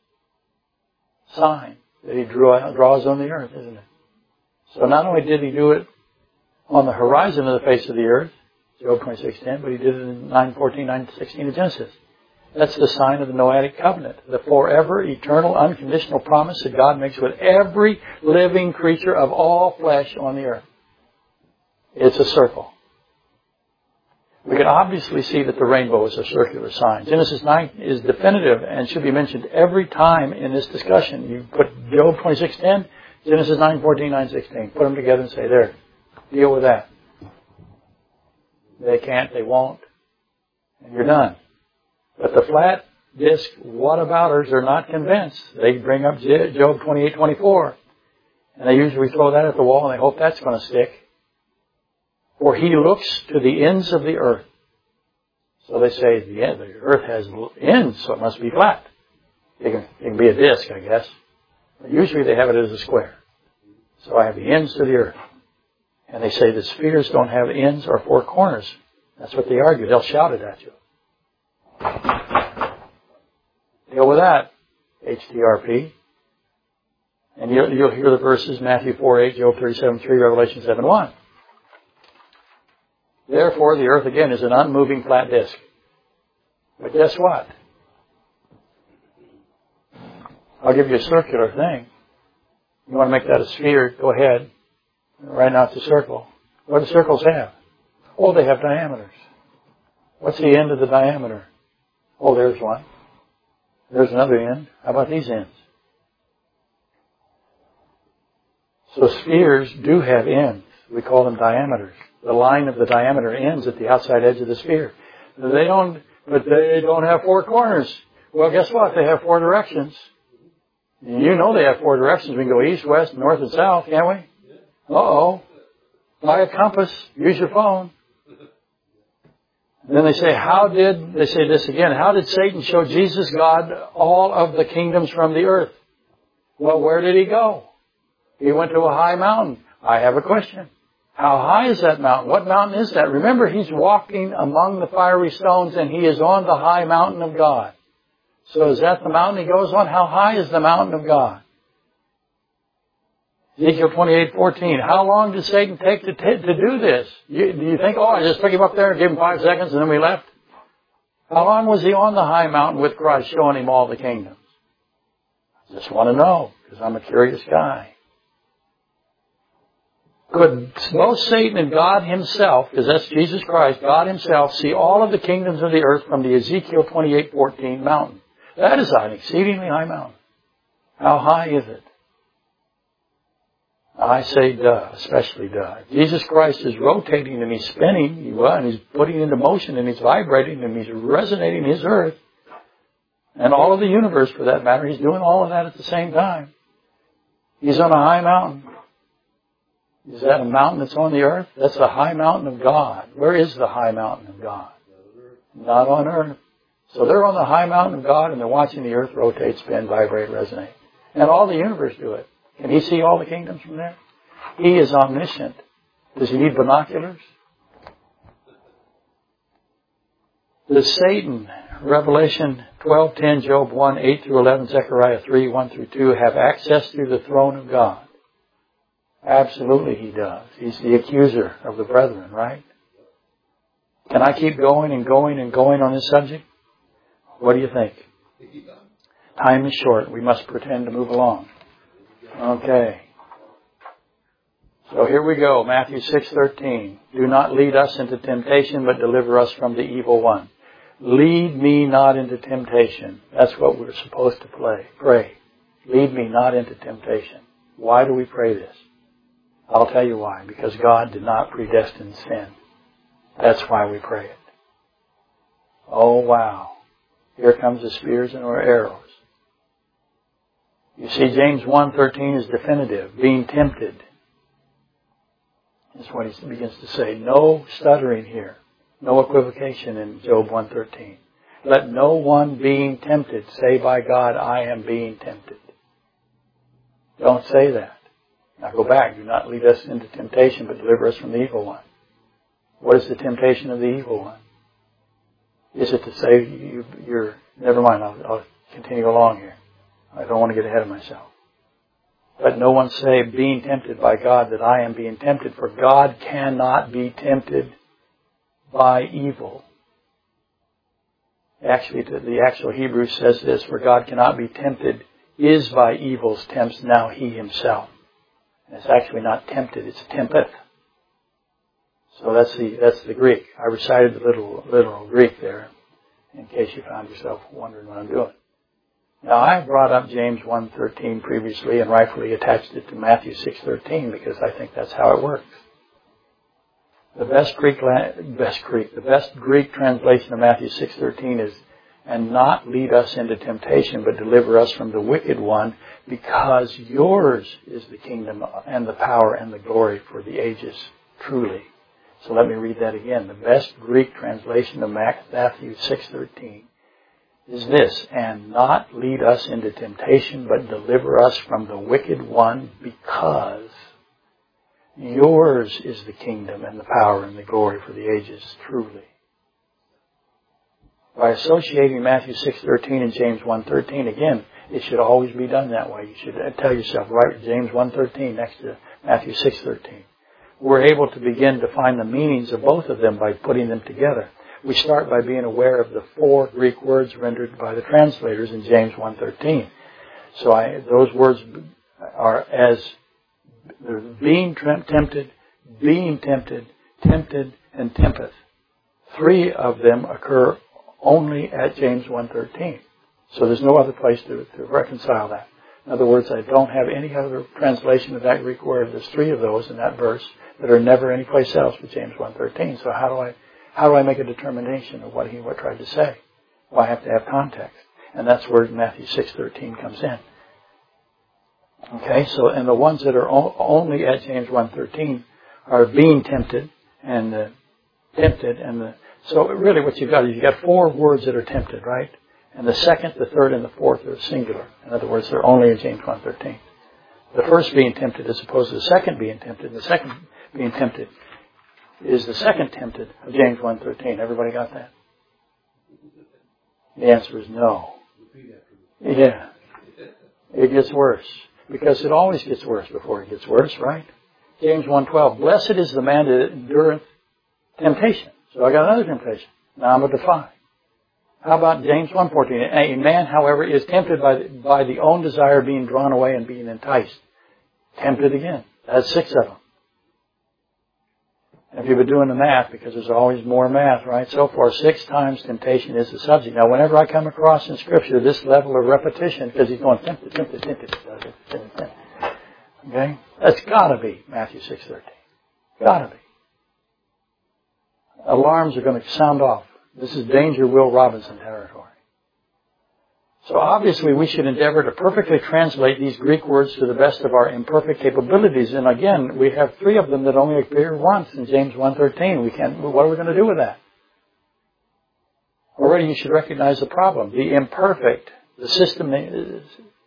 sign that he drew, draws on the earth, isn't it? So not only did he do it on the horizon of the face of the earth, Job twenty-six ten, but he did it in nine fourteen, nine sixteen of Genesis. That's the sign of the Noahic covenant, the forever, eternal, unconditional promise that God makes with every living creature of all flesh on the earth. It's a circle. We can obviously see that the rainbow is a circular sign. Genesis nine is definitive and should be mentioned every time in this discussion. You put Job twenty-six ten, Genesis nine fourteen, nine sixteen. Put them together and say, there, deal with that. They can't, they won't, and you're done. But the flat disc whatabouters are not convinced. They bring up Job twenty-eight twenty-four, and they usually throw that at the wall and they hope that's going to stick. For he looks to the ends of the earth. So they say the, end, the earth has ends, so it must be flat. It can, it can be a disc, I guess. But usually they have it as a square. So I have the ends to the earth. And they say that spheres don't have ends or four corners. That's what they argue. They'll shout it at you. Deal with that, H T R P. And you'll, you'll hear the verses, Matthew four eight, Job thirty-seven three, Revelation seven one. Therefore, the earth again is an unmoving flat disk. But guess what? I'll give you a circular thing. You want to make that a sphere, go ahead. Right now it's a circle. What do circles have? Oh, they have diameters. What's the end of the diameter? Oh, there's one. There's another end. How about these ends? So spheres do have ends. We call them diameters. The line of the diameter ends at the outside edge of the sphere. They don't, but they don't have four corners. Well, guess what? They have four directions. You know they have four directions. We can go east, west, north, and south, can't we? Uh-oh. Buy a compass. Use your phone. And then they say, how did, they say this again, how did Satan show Jesus God all of the kingdoms from the earth? Well, where did he go? He went to a high mountain. I have a question. How high is that mountain? What mountain is that? Remember, he's walking among the fiery stones and he is on the high mountain of God. So is that the mountain he goes on? How high is the mountain of God? Ezekiel twenty-eight fourteen. How long did Satan take to, t- to do this? You, do you think, oh, I just took him up there and gave him five seconds and then we left? How long was he on the high mountain with Christ showing him all the kingdoms? I just want to know, because I'm a curious guy. Could both Satan and God himself, because that's Jesus Christ, God himself, see all of the kingdoms of the earth from the Ezekiel twenty-eight fourteen mountain? That is an exceedingly high mountain. How high is it? I say duh, especially duh. Jesus Christ is rotating and he's spinning, and he's putting into motion and he's vibrating and he's resonating his earth. And all of the universe for that matter, he's doing all of that at the same time. He's on a high mountain. Is that a mountain that's on the earth? That's the high mountain of God. Where is the high mountain of God? Not on earth. So they're on the high mountain of God and they're watching the earth rotate, spin, vibrate, resonate. And all the universe do it. Can he see all the kingdoms from there? He is omniscient. Does he need binoculars? Does Satan, Revelation twelve ten, Job one, eight through eleven, Zechariah three, one through two, have access to the throne of God? Absolutely he does. He's the accuser of the brethren, right? Can I keep going and going and going on this subject? What do you think? Time is short. We must pretend to move along. Okay. So here we go. Matthew six thirteen. Do not lead us into temptation, but deliver us from the evil one. Lead me not into temptation. That's what we're supposed to play. Pray. Lead me not into temptation. Why do we pray this? I'll tell you why. Because God did not predestine sin. That's why we pray it. Oh, wow. Here comes the spears and our arrows. You see, James one thirteen is definitive. Being tempted. That's what he begins to say. No stuttering here. No equivocation in Job one thirteen. Let no one being tempted say by God, I am being tempted. Don't say that. Now go back. Do not lead us into temptation, but deliver us from the evil one. What is the temptation of the evil one? Is it to say you, you're... Never mind, I'll, I'll continue along here. I don't want to get ahead of myself. Let no one say, being tempted by God, that I am being tempted, for God cannot be tempted by evil. Actually, the actual Hebrew says this, for God cannot be tempted, is by evil's tempts now he himself. And it's actually not tempted, it's tempteth. So that's the that's the Greek. I recited the literal, literal Greek there, in case you found yourself wondering what I'm doing. Now, I brought up James one thirteen previously and rightfully attached it to Matthew six thirteen because I think that's how it works. The best Greek, best Greek, the best Greek translation of Matthew six thirteen is, and not lead us into temptation, but deliver us from the wicked one, because yours is the kingdom and the power and the glory for the ages, truly. So let me read that again. The best Greek translation of Matthew six thirteen is this, and not lead us into temptation, but deliver us from the wicked one, because yours is the kingdom and the power and the glory for the ages, truly. By associating Matthew six thirteen and James one thirteen, again, it should always be done that way. You should tell yourself, write James one thirteen next to Matthew six thirteen. We're able to begin to find the meanings of both of them by putting them together. We start by being aware of the four Greek words rendered by the translators in James one thirteen. So I, those words are as being tempted, being tempted, tempted, and tempteth. Three of them occur only at James one thirteen. So there's no other place to, to reconcile that. In other words, I don't have any other translation of that Greek word. There's three of those in that verse that are never anyplace else but James one thirteen. So how do I how do I make a determination of what he what tried to say? Well, I have to have context. And that's where Matthew six thirteen comes in. Okay, so and the ones that are o- only at James one thirteen are being tempted and uh, tempted and the so really what you've got is you've got four words that are tempted, right? And the second, the third, and the fourth are singular. In other words, they're only in James one thirteen. The first being tempted as opposed to the second being tempted. And the second being tempted is the second tempted of James one thirteen. Everybody got that? The answer is no. Yeah. It gets worse. Because it always gets worse before it ggets worse, right? James one twelve, blessed is the man that endureth temptation. So I got another temptation. Now I'm a defy. How about James one fourteen? A man, however, is tempted by the, by the own desire being drawn away and being enticed. Tempted again. That's six of them. If you've been doing the math, because there's always more math, right? So far, six times temptation is the subject. Now, whenever I come across in Scripture this level of repetition, because he's going tempted, tempted, tempted, tempted, tempted. Okay? That's gotta be Matthew six thirteen. Gotta be. Alarms are going to sound off. This is danger Will Robinson territory. So obviously we should endeavor to perfectly translate these Greek words to the best of our imperfect capabilities. And again, we have three of them that only appear once in James one thirteen. We can't, what are we going to do with that? Already you should recognize the problem. The imperfect, the system is,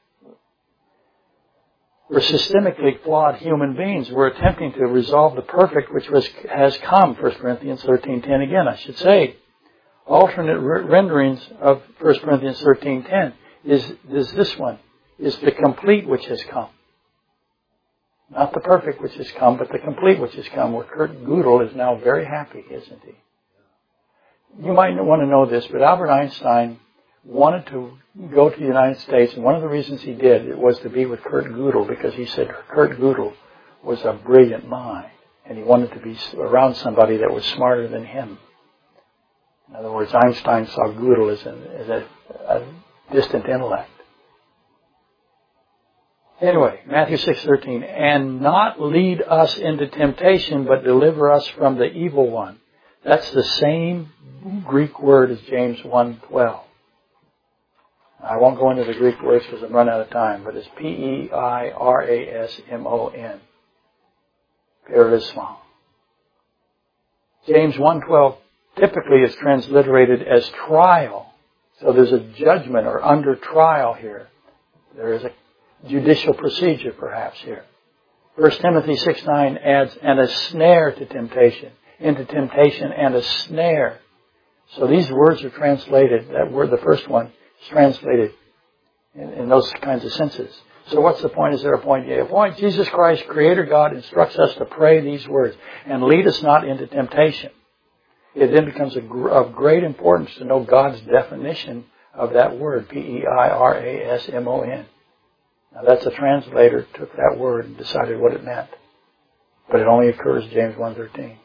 we're systemically flawed human beings. We're attempting to resolve the perfect which was, has come, First Corinthians thirteen ten again, I should say. Alternate renderings of First Corinthians thirteen ten is, is this one, is the complete which has come. Not the perfect which has come, but the complete which has come, where Kurt Gödel is now very happy, isn't he? You might want to know this, but Albert Einstein wanted to go to the United States, and one of the reasons he did it was to be with Kurt Gödel, because he said Kurt Gödel was a brilliant mind, and he wanted to be around somebody that was smarter than him. In other words, Einstein saw Gödel as, a, as a, a distant intellect. Anyway, Matthew six thirteen, and not lead us into temptation, but deliver us from the evil one. That's the same Greek word as James one twelve. I won't go into the Greek words because I'm running out of time, but it's P E I R A S M O N. Perisma. James one twelve typically is transliterated as trial. So there's a judgment or under trial here. There is a judicial procedure perhaps here. First Timothy six nine adds, and a snare to temptation. Into temptation and a snare. So these words are translated, that word, the first one, is translated in, in those kinds of senses. So what's the point? Is there a point? Yeah, a point. Jesus Christ, Creator God, instructs us to pray these words, and lead us not into temptation. It then becomes a, of great importance to know God's definition of that word, P E I R A S M O N. Now that's a translator took that word and decided what it meant. But it only occurs in James one thirteen.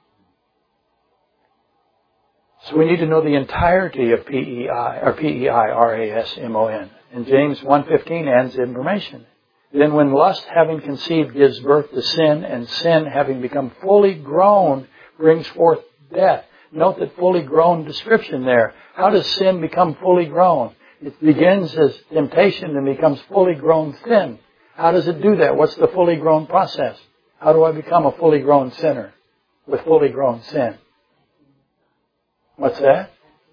So we need to know the entirety of P E I or P E I R A S M O N. And James one fifteen ends information. Then when lust having conceived gives birth to sin, and sin having become fully grown brings forth death. Note that fully grown description there. How does sin become fully grown? It begins as temptation and becomes fully grown sin. How does it do that? What's the fully grown process? How do I become a fully grown sinner with fully grown sin? What's that?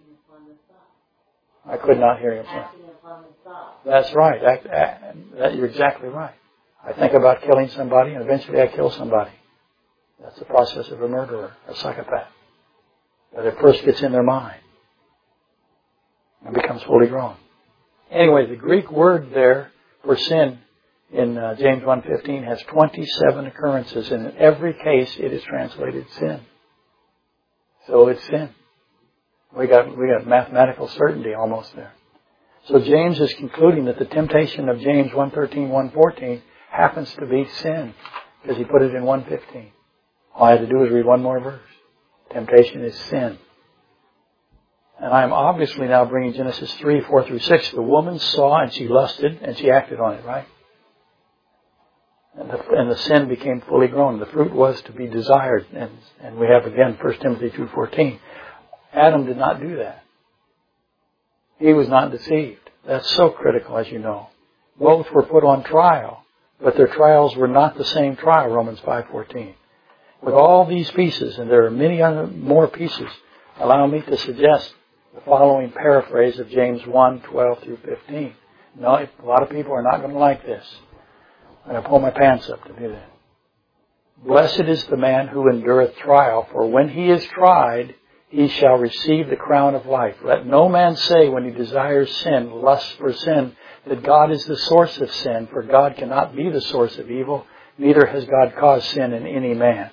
I could not hear you. That's right. Act, act, that, you're exactly right. I think about killing somebody and eventually I kill somebody. That's the process of a murderer, a psychopath. But it first gets in their mind and becomes fully grown. Anyway, the Greek word there for sin in uh, James one fifteen has twenty-seven occurrences, and in every case it is translated sin. So it's sin. We got we got mathematical certainty almost there. So James is concluding that the temptation of James one thirteen, one fourteen happens to be sin, because he put it in one fifteen. All I had to do was read one more verse. Temptation is sin. And I am obviously now bringing Genesis three, four through six. The woman saw and she lusted and she acted on it, right? And the, and the sin became fully grown. The fruit was to be desired. And, and we have again First Timothy two fourteen. Adam did not do that. He was not deceived. That's so critical, as you know. Both were put on trial, but their trials were not the same trial, Romans five fourteen. With all these pieces, and there are many other more pieces, allow me to suggest the following paraphrase of James one, twelve through fifteen. No, a lot of people are not going to like this. I'm going to pull my pants up to do that. Blessed is the man who endureth trial, for when he is tried, he shall receive the crown of life. Let no man say when he desires sin, lusts for sin, that God is the source of sin, for God cannot be the source of evil, neither has God caused sin in any man.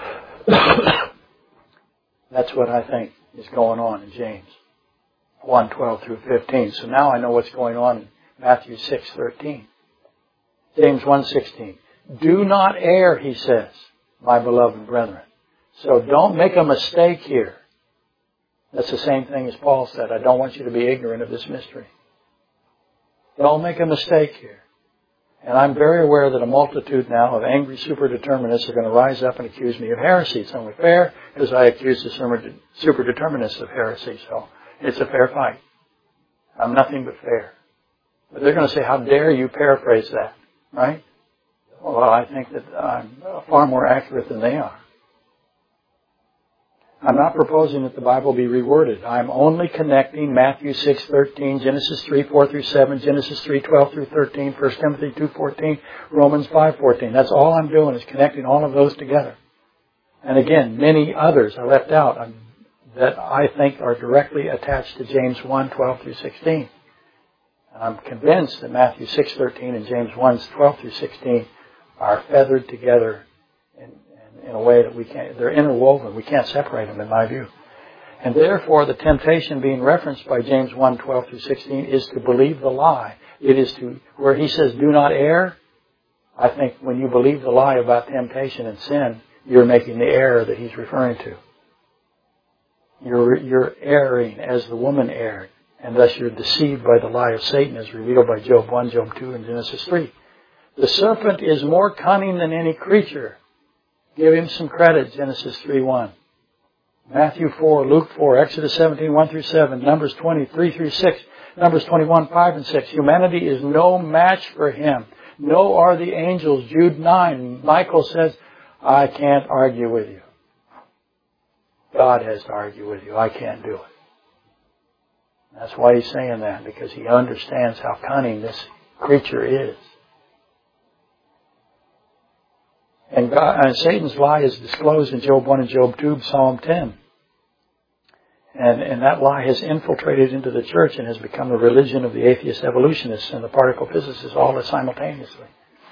That's what I think is going on in James one, twelve through fifteen. So now I know what's going on in Matthew six, thirteen. James one, sixteen. Do not err, he says, my beloved brethren. So don't make a mistake here. That's the same thing as Paul said. I don't want you to be ignorant of this mystery. Don't make a mistake here. And I'm very aware that a multitude now of angry superdeterminists are going to rise up and accuse me of heresy. It's only fair because I accuse the superdeterminists of heresy. So it's a fair fight. I'm nothing but fair. But they're going to say, how dare you paraphrase that, right? Well, I think that I'm far more accurate than they are. I'm not proposing that the Bible be reworded. I'm only connecting Matthew six, thirteen, Genesis three, four through seven, Genesis three, twelve through thirteen, First Timothy two, fourteen, Romans five, fourteen. That's all I'm doing is connecting all of those together. And again, many others I left out that I think are directly attached to James one, twelve through sixteen. And I'm convinced that Matthew six, thirteen and James one, twelve through sixteen are feathered together in, in, in a way that we can't, they're interwoven. We can't separate them in my view. And therefore the temptation being referenced by James one, twelve through sixteen is to believe the lie. It is to, where he says do not err, I think when you believe the lie about temptation and sin, you're making the error that he's referring to. You're, you're erring as the woman erred. And thus you're deceived by the lie of Satan as revealed by Job one, Job two, and Genesis three. The serpent is more cunning than any creature. Give him some credit, Genesis three, one. Matthew four, Luke four, Exodus seventeen, one through seven, Numbers twenty, three through six, Numbers twenty-one, five and six. Humanity is no match for him. No are the angels, Jude nine. Michael says, I can't argue with you. God has to argue with you. I can't do it. That's why he's saying that, because he understands how cunning this creature is. And, God, and Satan's lie is disclosed in Job one and Job two, Psalm ten. And, and that lie has infiltrated into the church and has become the religion of the atheist evolutionists and the particle physicists all simultaneously.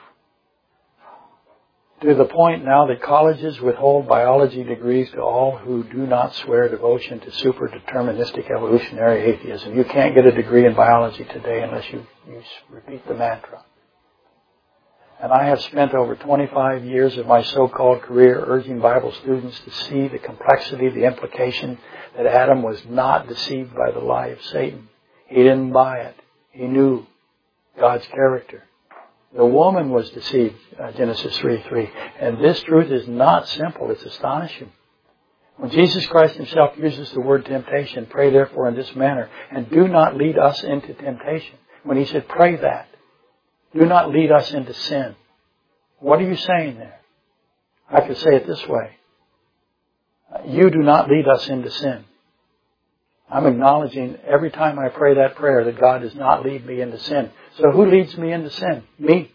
To the point now that colleges withhold biology degrees to all who do not swear devotion to super-deterministic evolutionary atheism. You can't get a degree in biology today unless you, you repeat the mantra. And I have spent over twenty-five years of my so-called career urging Bible students to see the complexity, the implication that Adam was not deceived by the lie of Satan. He didn't buy it. He knew God's character. The woman was deceived, uh, Genesis three, three. And this truth is not simple. It's astonishing. When Jesus Christ himself uses the word temptation, pray therefore in this manner, and do not lead us into temptation. When he said pray that, do not lead us into sin. What are you saying there? I could say it this way. You do not lead us into sin. I'm acknowledging every time I pray that prayer that God does not lead me into sin. So who leads me into sin? Me.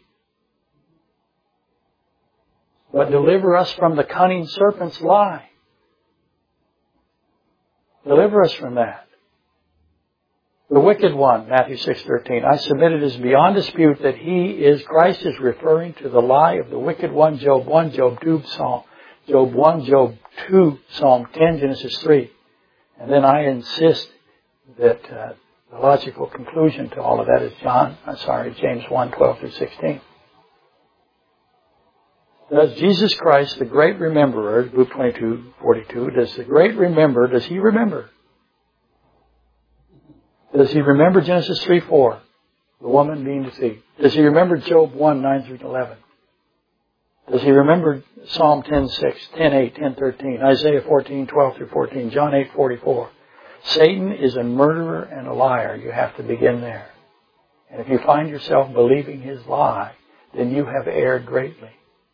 But deliver us from the cunning serpent's lie. Deliver us from that. The wicked one, Matthew six, thirteen. I submit it is beyond dispute that he is, Christ is referring to the lie of the wicked one, Job one, Job two, Psalm, Job one, Job two, Psalm ten, Genesis three. And then I insist that uh, the logical conclusion to all of that is John, I'm sorry, James one, twelve through sixteen. Does Jesus Christ, the great rememberer, Luke twenty-two, forty-two, does the great remember, does he remember? Does he remember Genesis three, four, the woman being deceived? Does he remember Job one, nine through eleven? Does he remember Psalm ten, six, ten, eight, ten, thirteen, Isaiah fourteen, twelve through fourteen, John eight, forty-four? Satan is a murderer and a liar. You have to begin there. And if you find yourself believing his lie, then you have erred greatly.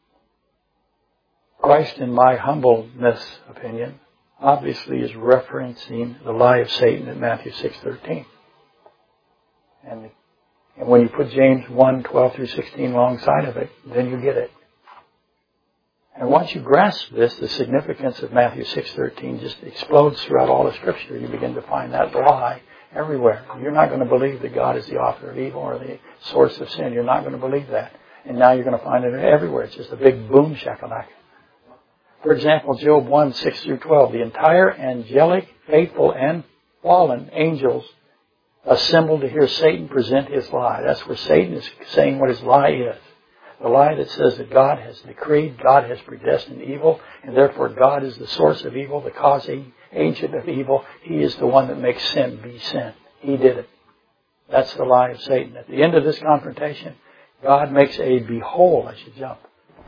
Christ, in my humbleness opinion, obviously is referencing the lie of Satan in Matthew six, thirteen. And, and when you put James one, twelve through sixteen alongside of it, then you get it. And once you grasp this, the significance of Matthew six thirteen just explodes throughout all of Scripture. You begin to find that lie everywhere. You're not going to believe that God is the author of evil or the source of sin. You're not going to believe that. And now you're going to find it everywhere. It's just a big boom shakalaka. For example, Job one, six through twelve. The entire angelic, faithful, and fallen angels assembled to hear Satan present his lie. That's where Satan is saying what his lie is. The lie that says that God has decreed, God has predestined evil, and therefore God is the source of evil, the causing agent of evil. He is the one that makes sin be sin. He did it. That's the lie of Satan. At the end of this confrontation, God makes a behold, I should jump.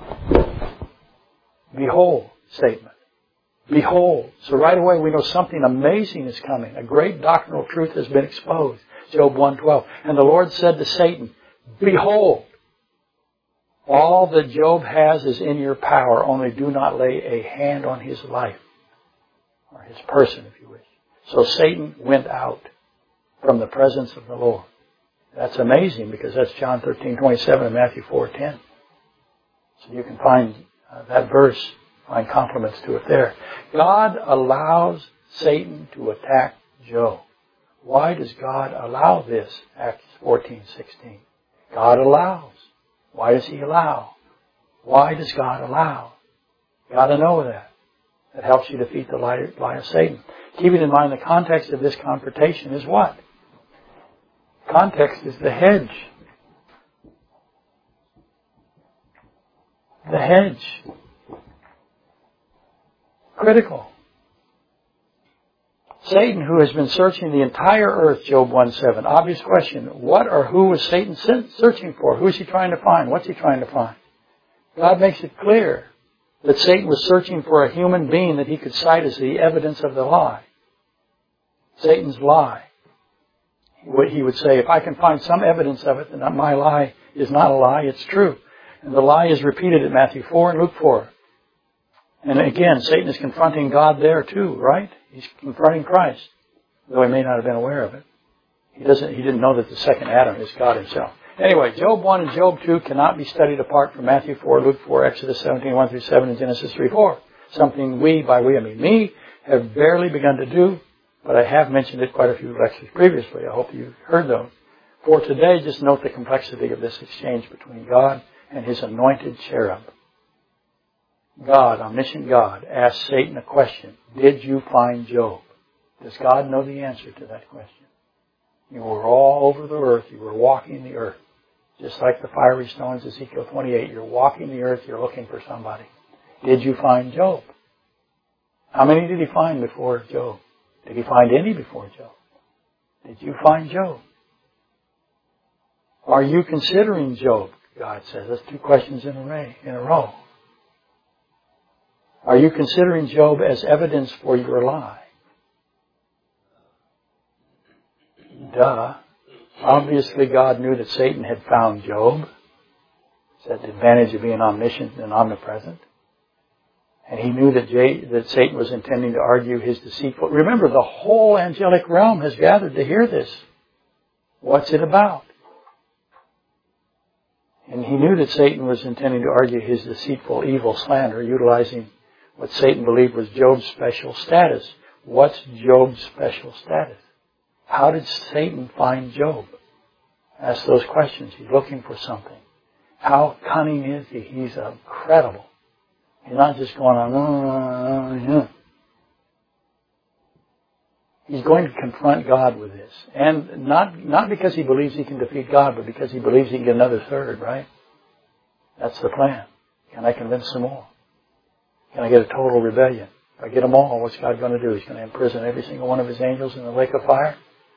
Behold statement. Behold. So right away we know something amazing is coming. A great doctrinal truth has been exposed. Job one twelve. And the Lord said to Satan, behold, all that Job has is in your power, only do not lay a hand on his life, or his person, if you wish. So Satan went out from the presence of the Lord. That's amazing, because that's John thirteen twenty-seven and Matthew four ten. So you can find uh, that verse, find complements to it there. God allows Satan to attack Job. Why does God allow this? Acts fourteen sixteen. God allows. Why does He allow? Why does God allow? You got to know that. That helps you defeat the lie, lie of Satan. Keeping in mind the context of this confrontation is what? Context is the hedge. The hedge. Critical. Satan, who has been searching the entire earth, Job one seven. Obvious question. What or who was Satan searching for? Who is he trying to find? What's he trying to find? God makes it clear that Satan was searching for a human being that he could cite as the evidence of the lie. Satan's lie. He would say, if I can find some evidence of it, then my lie is not a lie, it's true. And the lie is repeated in Matthew four and Luke four. And again, Satan is confronting God there too, right? He's confronting Christ, though he may not have been aware of it. He doesn't. He didn't know that the second Adam is God Himself. Anyway, Job one and Job two cannot be studied apart from Matthew four, Luke four, Exodus seventeen, one through seven, and Genesis three, four. Something we, by we I mean me, have barely begun to do, but I have mentioned it quite a few lectures previously. I hope you've heard those. For today, just note the complexity of this exchange between God and His anointed cherub. God, omniscient God, asked Satan a question. Did you find Job? Does God know the answer to that question? You were all over the earth. You were walking the earth. Just like the fiery stones, Ezekiel twenty-eight. You're walking the earth. You're looking for somebody. Did you find Job? How many did he find before Job? Did he find any before Job? Did you find Job? Are you considering Job? God says. That's two questions in a ray, in a row. Are you considering Job as evidence for your lie? Duh. Obviously God knew that Satan had found Job. It's the advantage of being omniscient and omnipresent. And he knew that, J- that Satan was intending to argue his deceitful... Remember, the whole angelic realm has gathered to hear this. What's it about? And he knew that Satan was intending to argue his deceitful, evil slander, utilizing what Satan believed was Job's special status. What's Job's special status? How did Satan find Job? Ask those questions. He's looking for something. How cunning is he? He's incredible. He's not just going on, oh, yeah. He's going to confront God with this. And not, not because he believes he can defeat God, but because he believes he can get another third, right? That's the plan. Can I convince some more? Can I get a total rebellion? If I get them all, what's God going to do? He's going to imprison every single one of His angels in the lake of fire?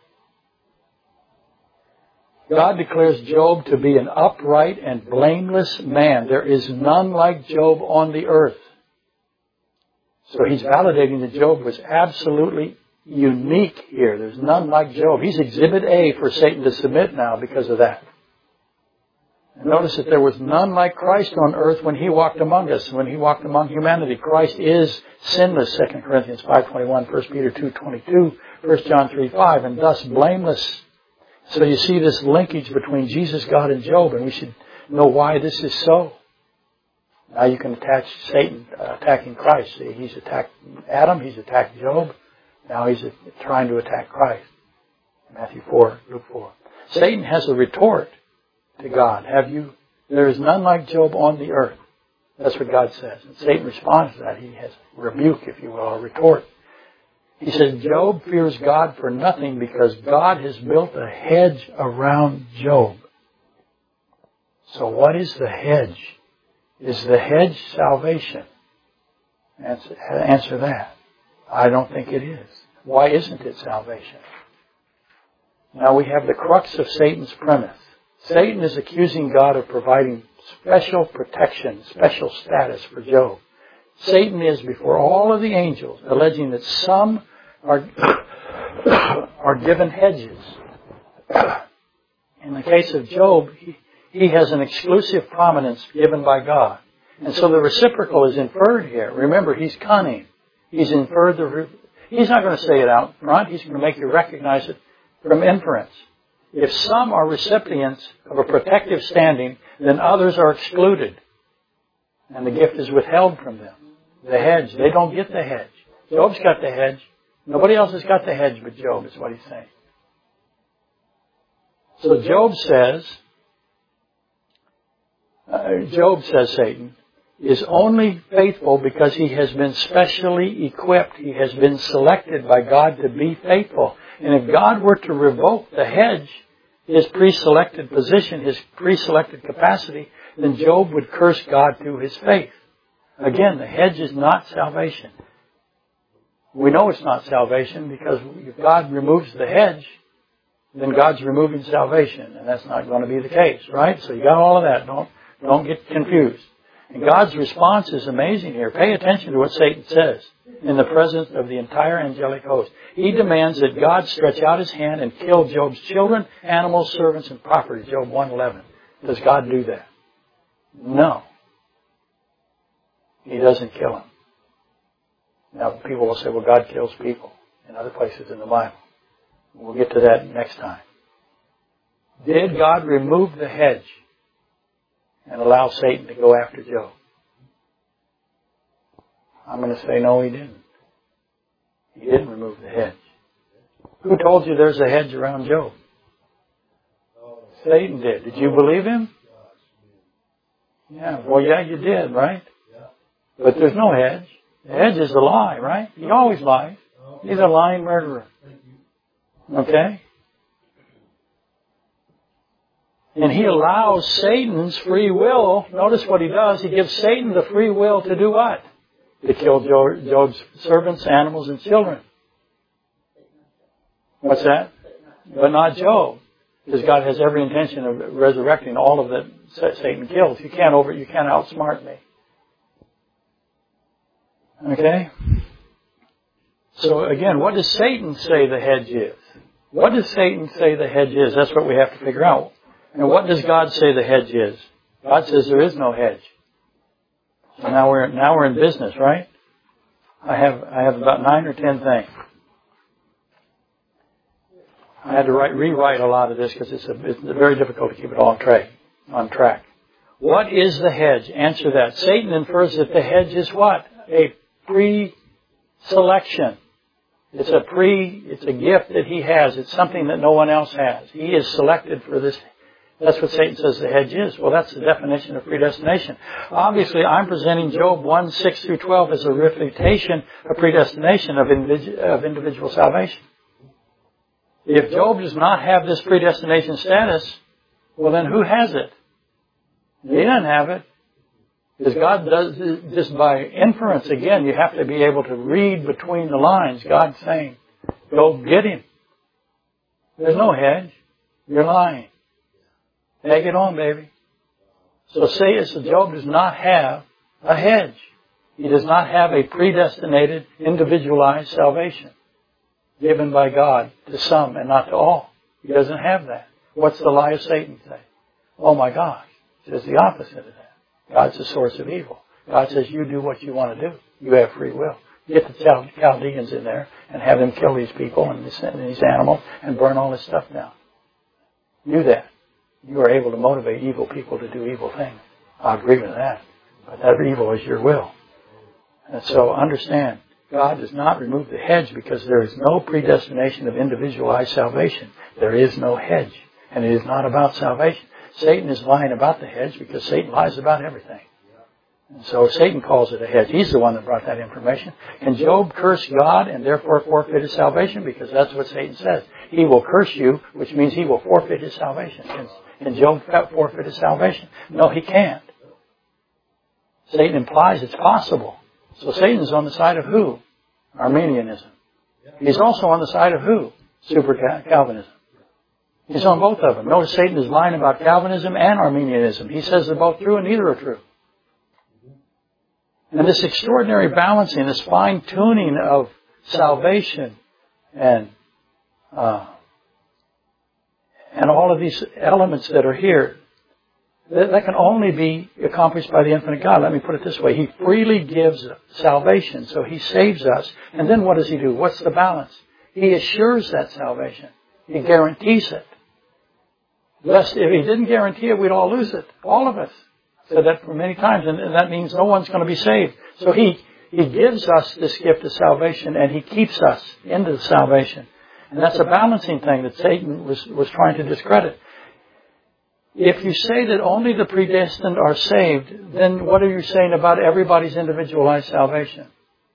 God declares Job to be an upright and blameless man. There is none like Job on the earth. So He's validating that Job was absolutely unique here. There's none like Job. He's exhibit A for Satan to submit now because of that. And notice that there was none like Christ on earth when He walked among us, when He walked among humanity. Christ is sinless, Second Corinthians five twenty-one, First Peter two twenty-two, First John three five, and thus blameless. So you see this linkage between Jesus, God, and Job, and we should know why this is so. Now you can attach Satan uh, attacking Christ. See, he's attacked Adam, he's attacked Job. Now he's uh, trying to attack Christ. Matthew four, Luke four. Satan has a retort to God. Have you, there is none like Job on the earth. That's what God says. And Satan responds to that. He has a rebuke, if you will, a retort. He says, Job fears God for nothing because God has built a hedge around Job. So what is the hedge? Is the hedge salvation? Answer, answer that. I don't think it is. Why isn't it salvation? Now we have the crux of Satan's premise. Satan is accusing God of providing special protection, special status for Job. Satan is before all of the angels, alleging that some are, are given hedges. In the case of Job, he, he has an exclusive prominence given by God. And so the reciprocal is inferred here. Remember, he's cunning. He's inferred the... He's not going to say it out front. He's going to make you recognize it from inference. If some are recipients of a protective standing, then others are excluded. And the gift is withheld from them. The hedge. They don't get the hedge. Job's got the hedge. Nobody else has got the hedge but Job, is what he's saying. So Job says, uh, Job says, Satan, is only faithful because he has been specially equipped. He has been selected by God to be faithful. And if God were to revoke the hedge, his pre-selected position, his pre-selected capacity, then Job would curse God through his faith. Again, the hedge is not salvation. We know it's not salvation because if God removes the hedge, then God's removing salvation. And that's not going to be the case, right? So you got all of that. Don't, don't get confused. And God's response is amazing here. Pay attention to what Satan says in the presence of the entire angelic host. He demands that God stretch out his hand and kill Job's children, animals, servants, and property. Job one eleven. Does God do that? No. He doesn't kill them. Now, people will say, well, God kills people in other places in the Bible. We'll get to that next time. Did God remove the hedge and allow Satan to go after Job? I'm going to say no, he didn't. He didn't remove the hedge. Who told you there's a hedge around Job? Satan did. Did you believe him? Yeah, well, yeah, you did, right? But there's no hedge. The hedge is a lie, right? He always lies. He's a lying murderer. Okay? And he allows Satan's free will. Notice what he does. He gives Satan the free will to do what? To kill Job's servants, animals, and children. What's that? But not Job. Because God has every intention of resurrecting all of that Satan kills. You can't over, you can't outsmart me. Okay? So again, what does Satan say the hedge is? What does Satan say the hedge is? That's what we have to figure out. And what does God say the hedge is? God says there is no hedge. So now we're now we're in business, right? I have I have about nine or ten things. I had to write, rewrite a lot of this because it's, a, it's very difficult to keep it all on track. On track. What is the hedge? Answer that. Satan infers that the hedge is what? A pre-selection. It's a pre. It's a gift that he has. It's something that no one else has. He is selected for this. That's what Satan says the hedge is. Well, that's the definition of predestination. Obviously, I'm presenting Job one, six through twelve as a refutation of predestination of, individu- of individual salvation. If Job does not have this predestination status, well then who has it? He doesn't have it. Because God does just by inference, again, you have to be able to read between the lines. God's saying, go get him. There's no hedge. You're lying. Take it on, baby. So say it, so Job does not have a hedge. He does not have a predestinated, individualized salvation given by God to some and not to all. He doesn't have that. What's the lie of Satan say? Oh my gosh. It says the opposite of that. God's the source of evil. God says you do what you want to do. You have free will. Get the Chaldeans in there and have them kill these people and these animals and burn all this stuff down. Do that. You are able to motivate evil people to do evil things. I agree with that. but that evil is your will. And so understand, God does not remove the hedge because there is no predestination of individualized salvation. There is no hedge, and it is not about salvation. Satan is lying about the hedge because Satan lies about everything. And so Satan calls it a hedge. He's the one that brought that information. Can Job curse God and therefore forfeit his salvation? Because that's what Satan says. He will curse you, which means he will forfeit his salvation. Can, can Job forfeit his salvation? No, he can't. Satan implies it's possible. So Satan's on the side of who? Arminianism. He's also on the side of who? Super Calvinism. He's on both of them. Notice Satan is lying about Calvinism and Arminianism. He says they're both true and neither are true. And this extraordinary balancing, this fine-tuning of salvation and uh, and all of these elements that are here, that, that can only be accomplished by the infinite God. Let me put it this way. He freely gives salvation, so He saves us. And then what does He do? What's the balance? He assures that salvation. He guarantees it. Lest if He didn't guarantee it, we'd all lose it. All of us. Said that for many times, and that means no one's going to be saved. So He He gives us this gift of salvation, and He keeps us into the salvation. And that's a balancing thing that Satan was, was trying to discredit. If you say that only the predestined are saved, then what are you saying about everybody's individualized salvation?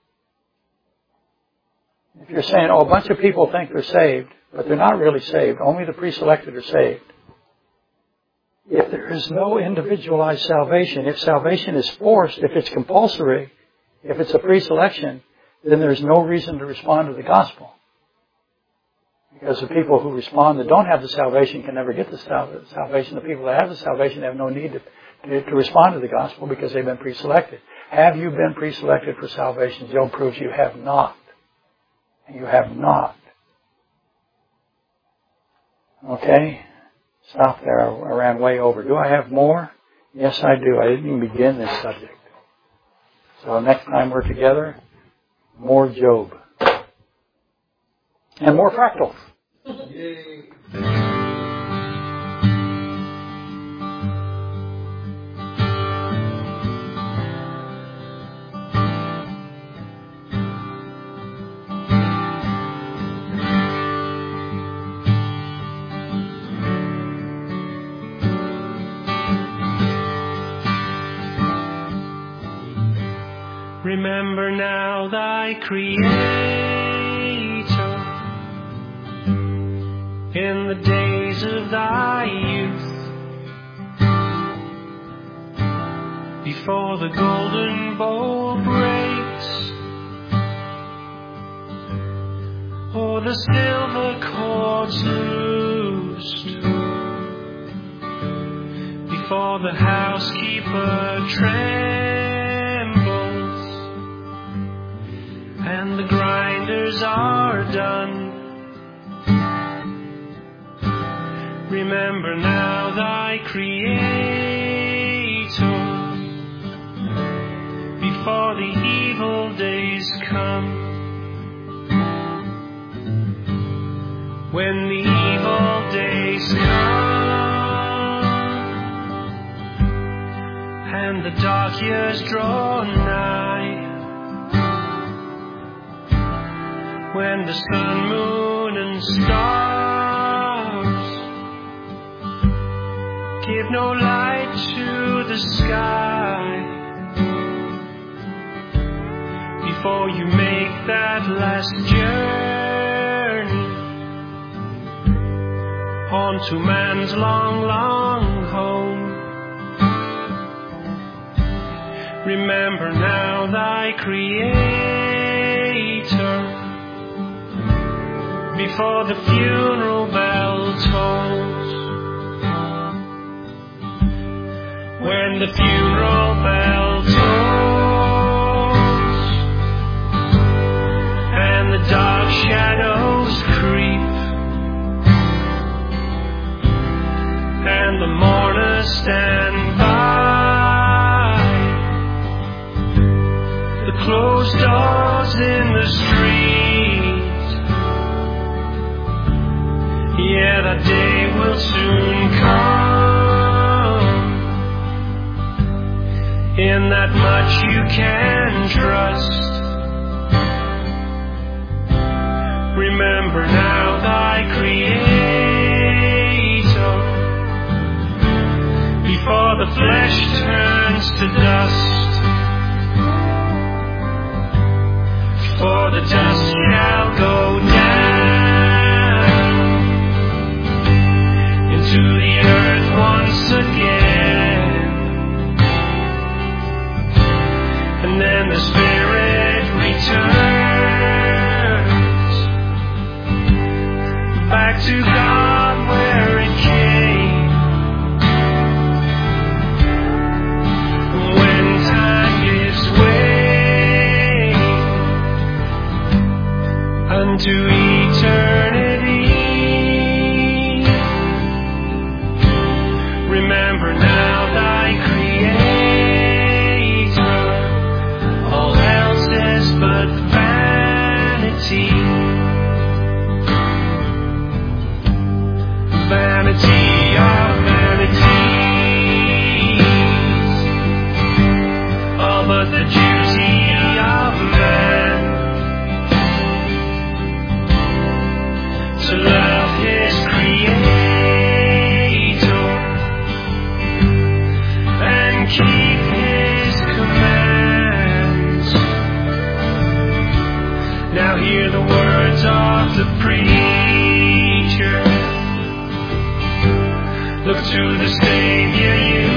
If you're saying, oh, a bunch of people think they're saved, but they're not really saved, only the pre-selected are saved. If there is no individualized salvation, if salvation is forced, if it's compulsory, if it's a pre-selection, then there's no reason to respond to the gospel. Because the people who respond that don't have the salvation can never get the salvation. The people that have the salvation have no need to, to, to respond to the gospel because they've been pre-selected. Have you been pre-selected for salvation? Job proves you have not. You have not. Okay? Stop there. I ran way over. Do I have more? Yes, I do. I didn't even begin this subject. So next time we're together, more Job. And more fractals. Yay. Remember now thy Creator in the days of thy youth, before the golden bowl breaks, or the silver cords loosed, before the housekeeper trembles, and the grinders are done. Remember now thy Creator before the evil days come, when the evil days come and the dark years draw nigh, when the sun, moon and stars give no light to the sky, before you make that last journey on to man's long, long home. Remember now thy Creator before the funeral bell tolls, when the funeral bell tolls and the dark shadows creep and the mourners stand by, the closed doors in the street, yeah, that day will soon come. In and that much you can trust. Remember now thy Creator, before the flesh turns to dust. For the dust shall go down into the earth once again, and then the Spirit returns back to God where it came. When time gives way unto eternity, remember now thy Creator. All else is but vanity, vanity of vanities, all but the duty of man to love his Creator and keep his commands. Now hear the words of the preacher. Look to the Savior you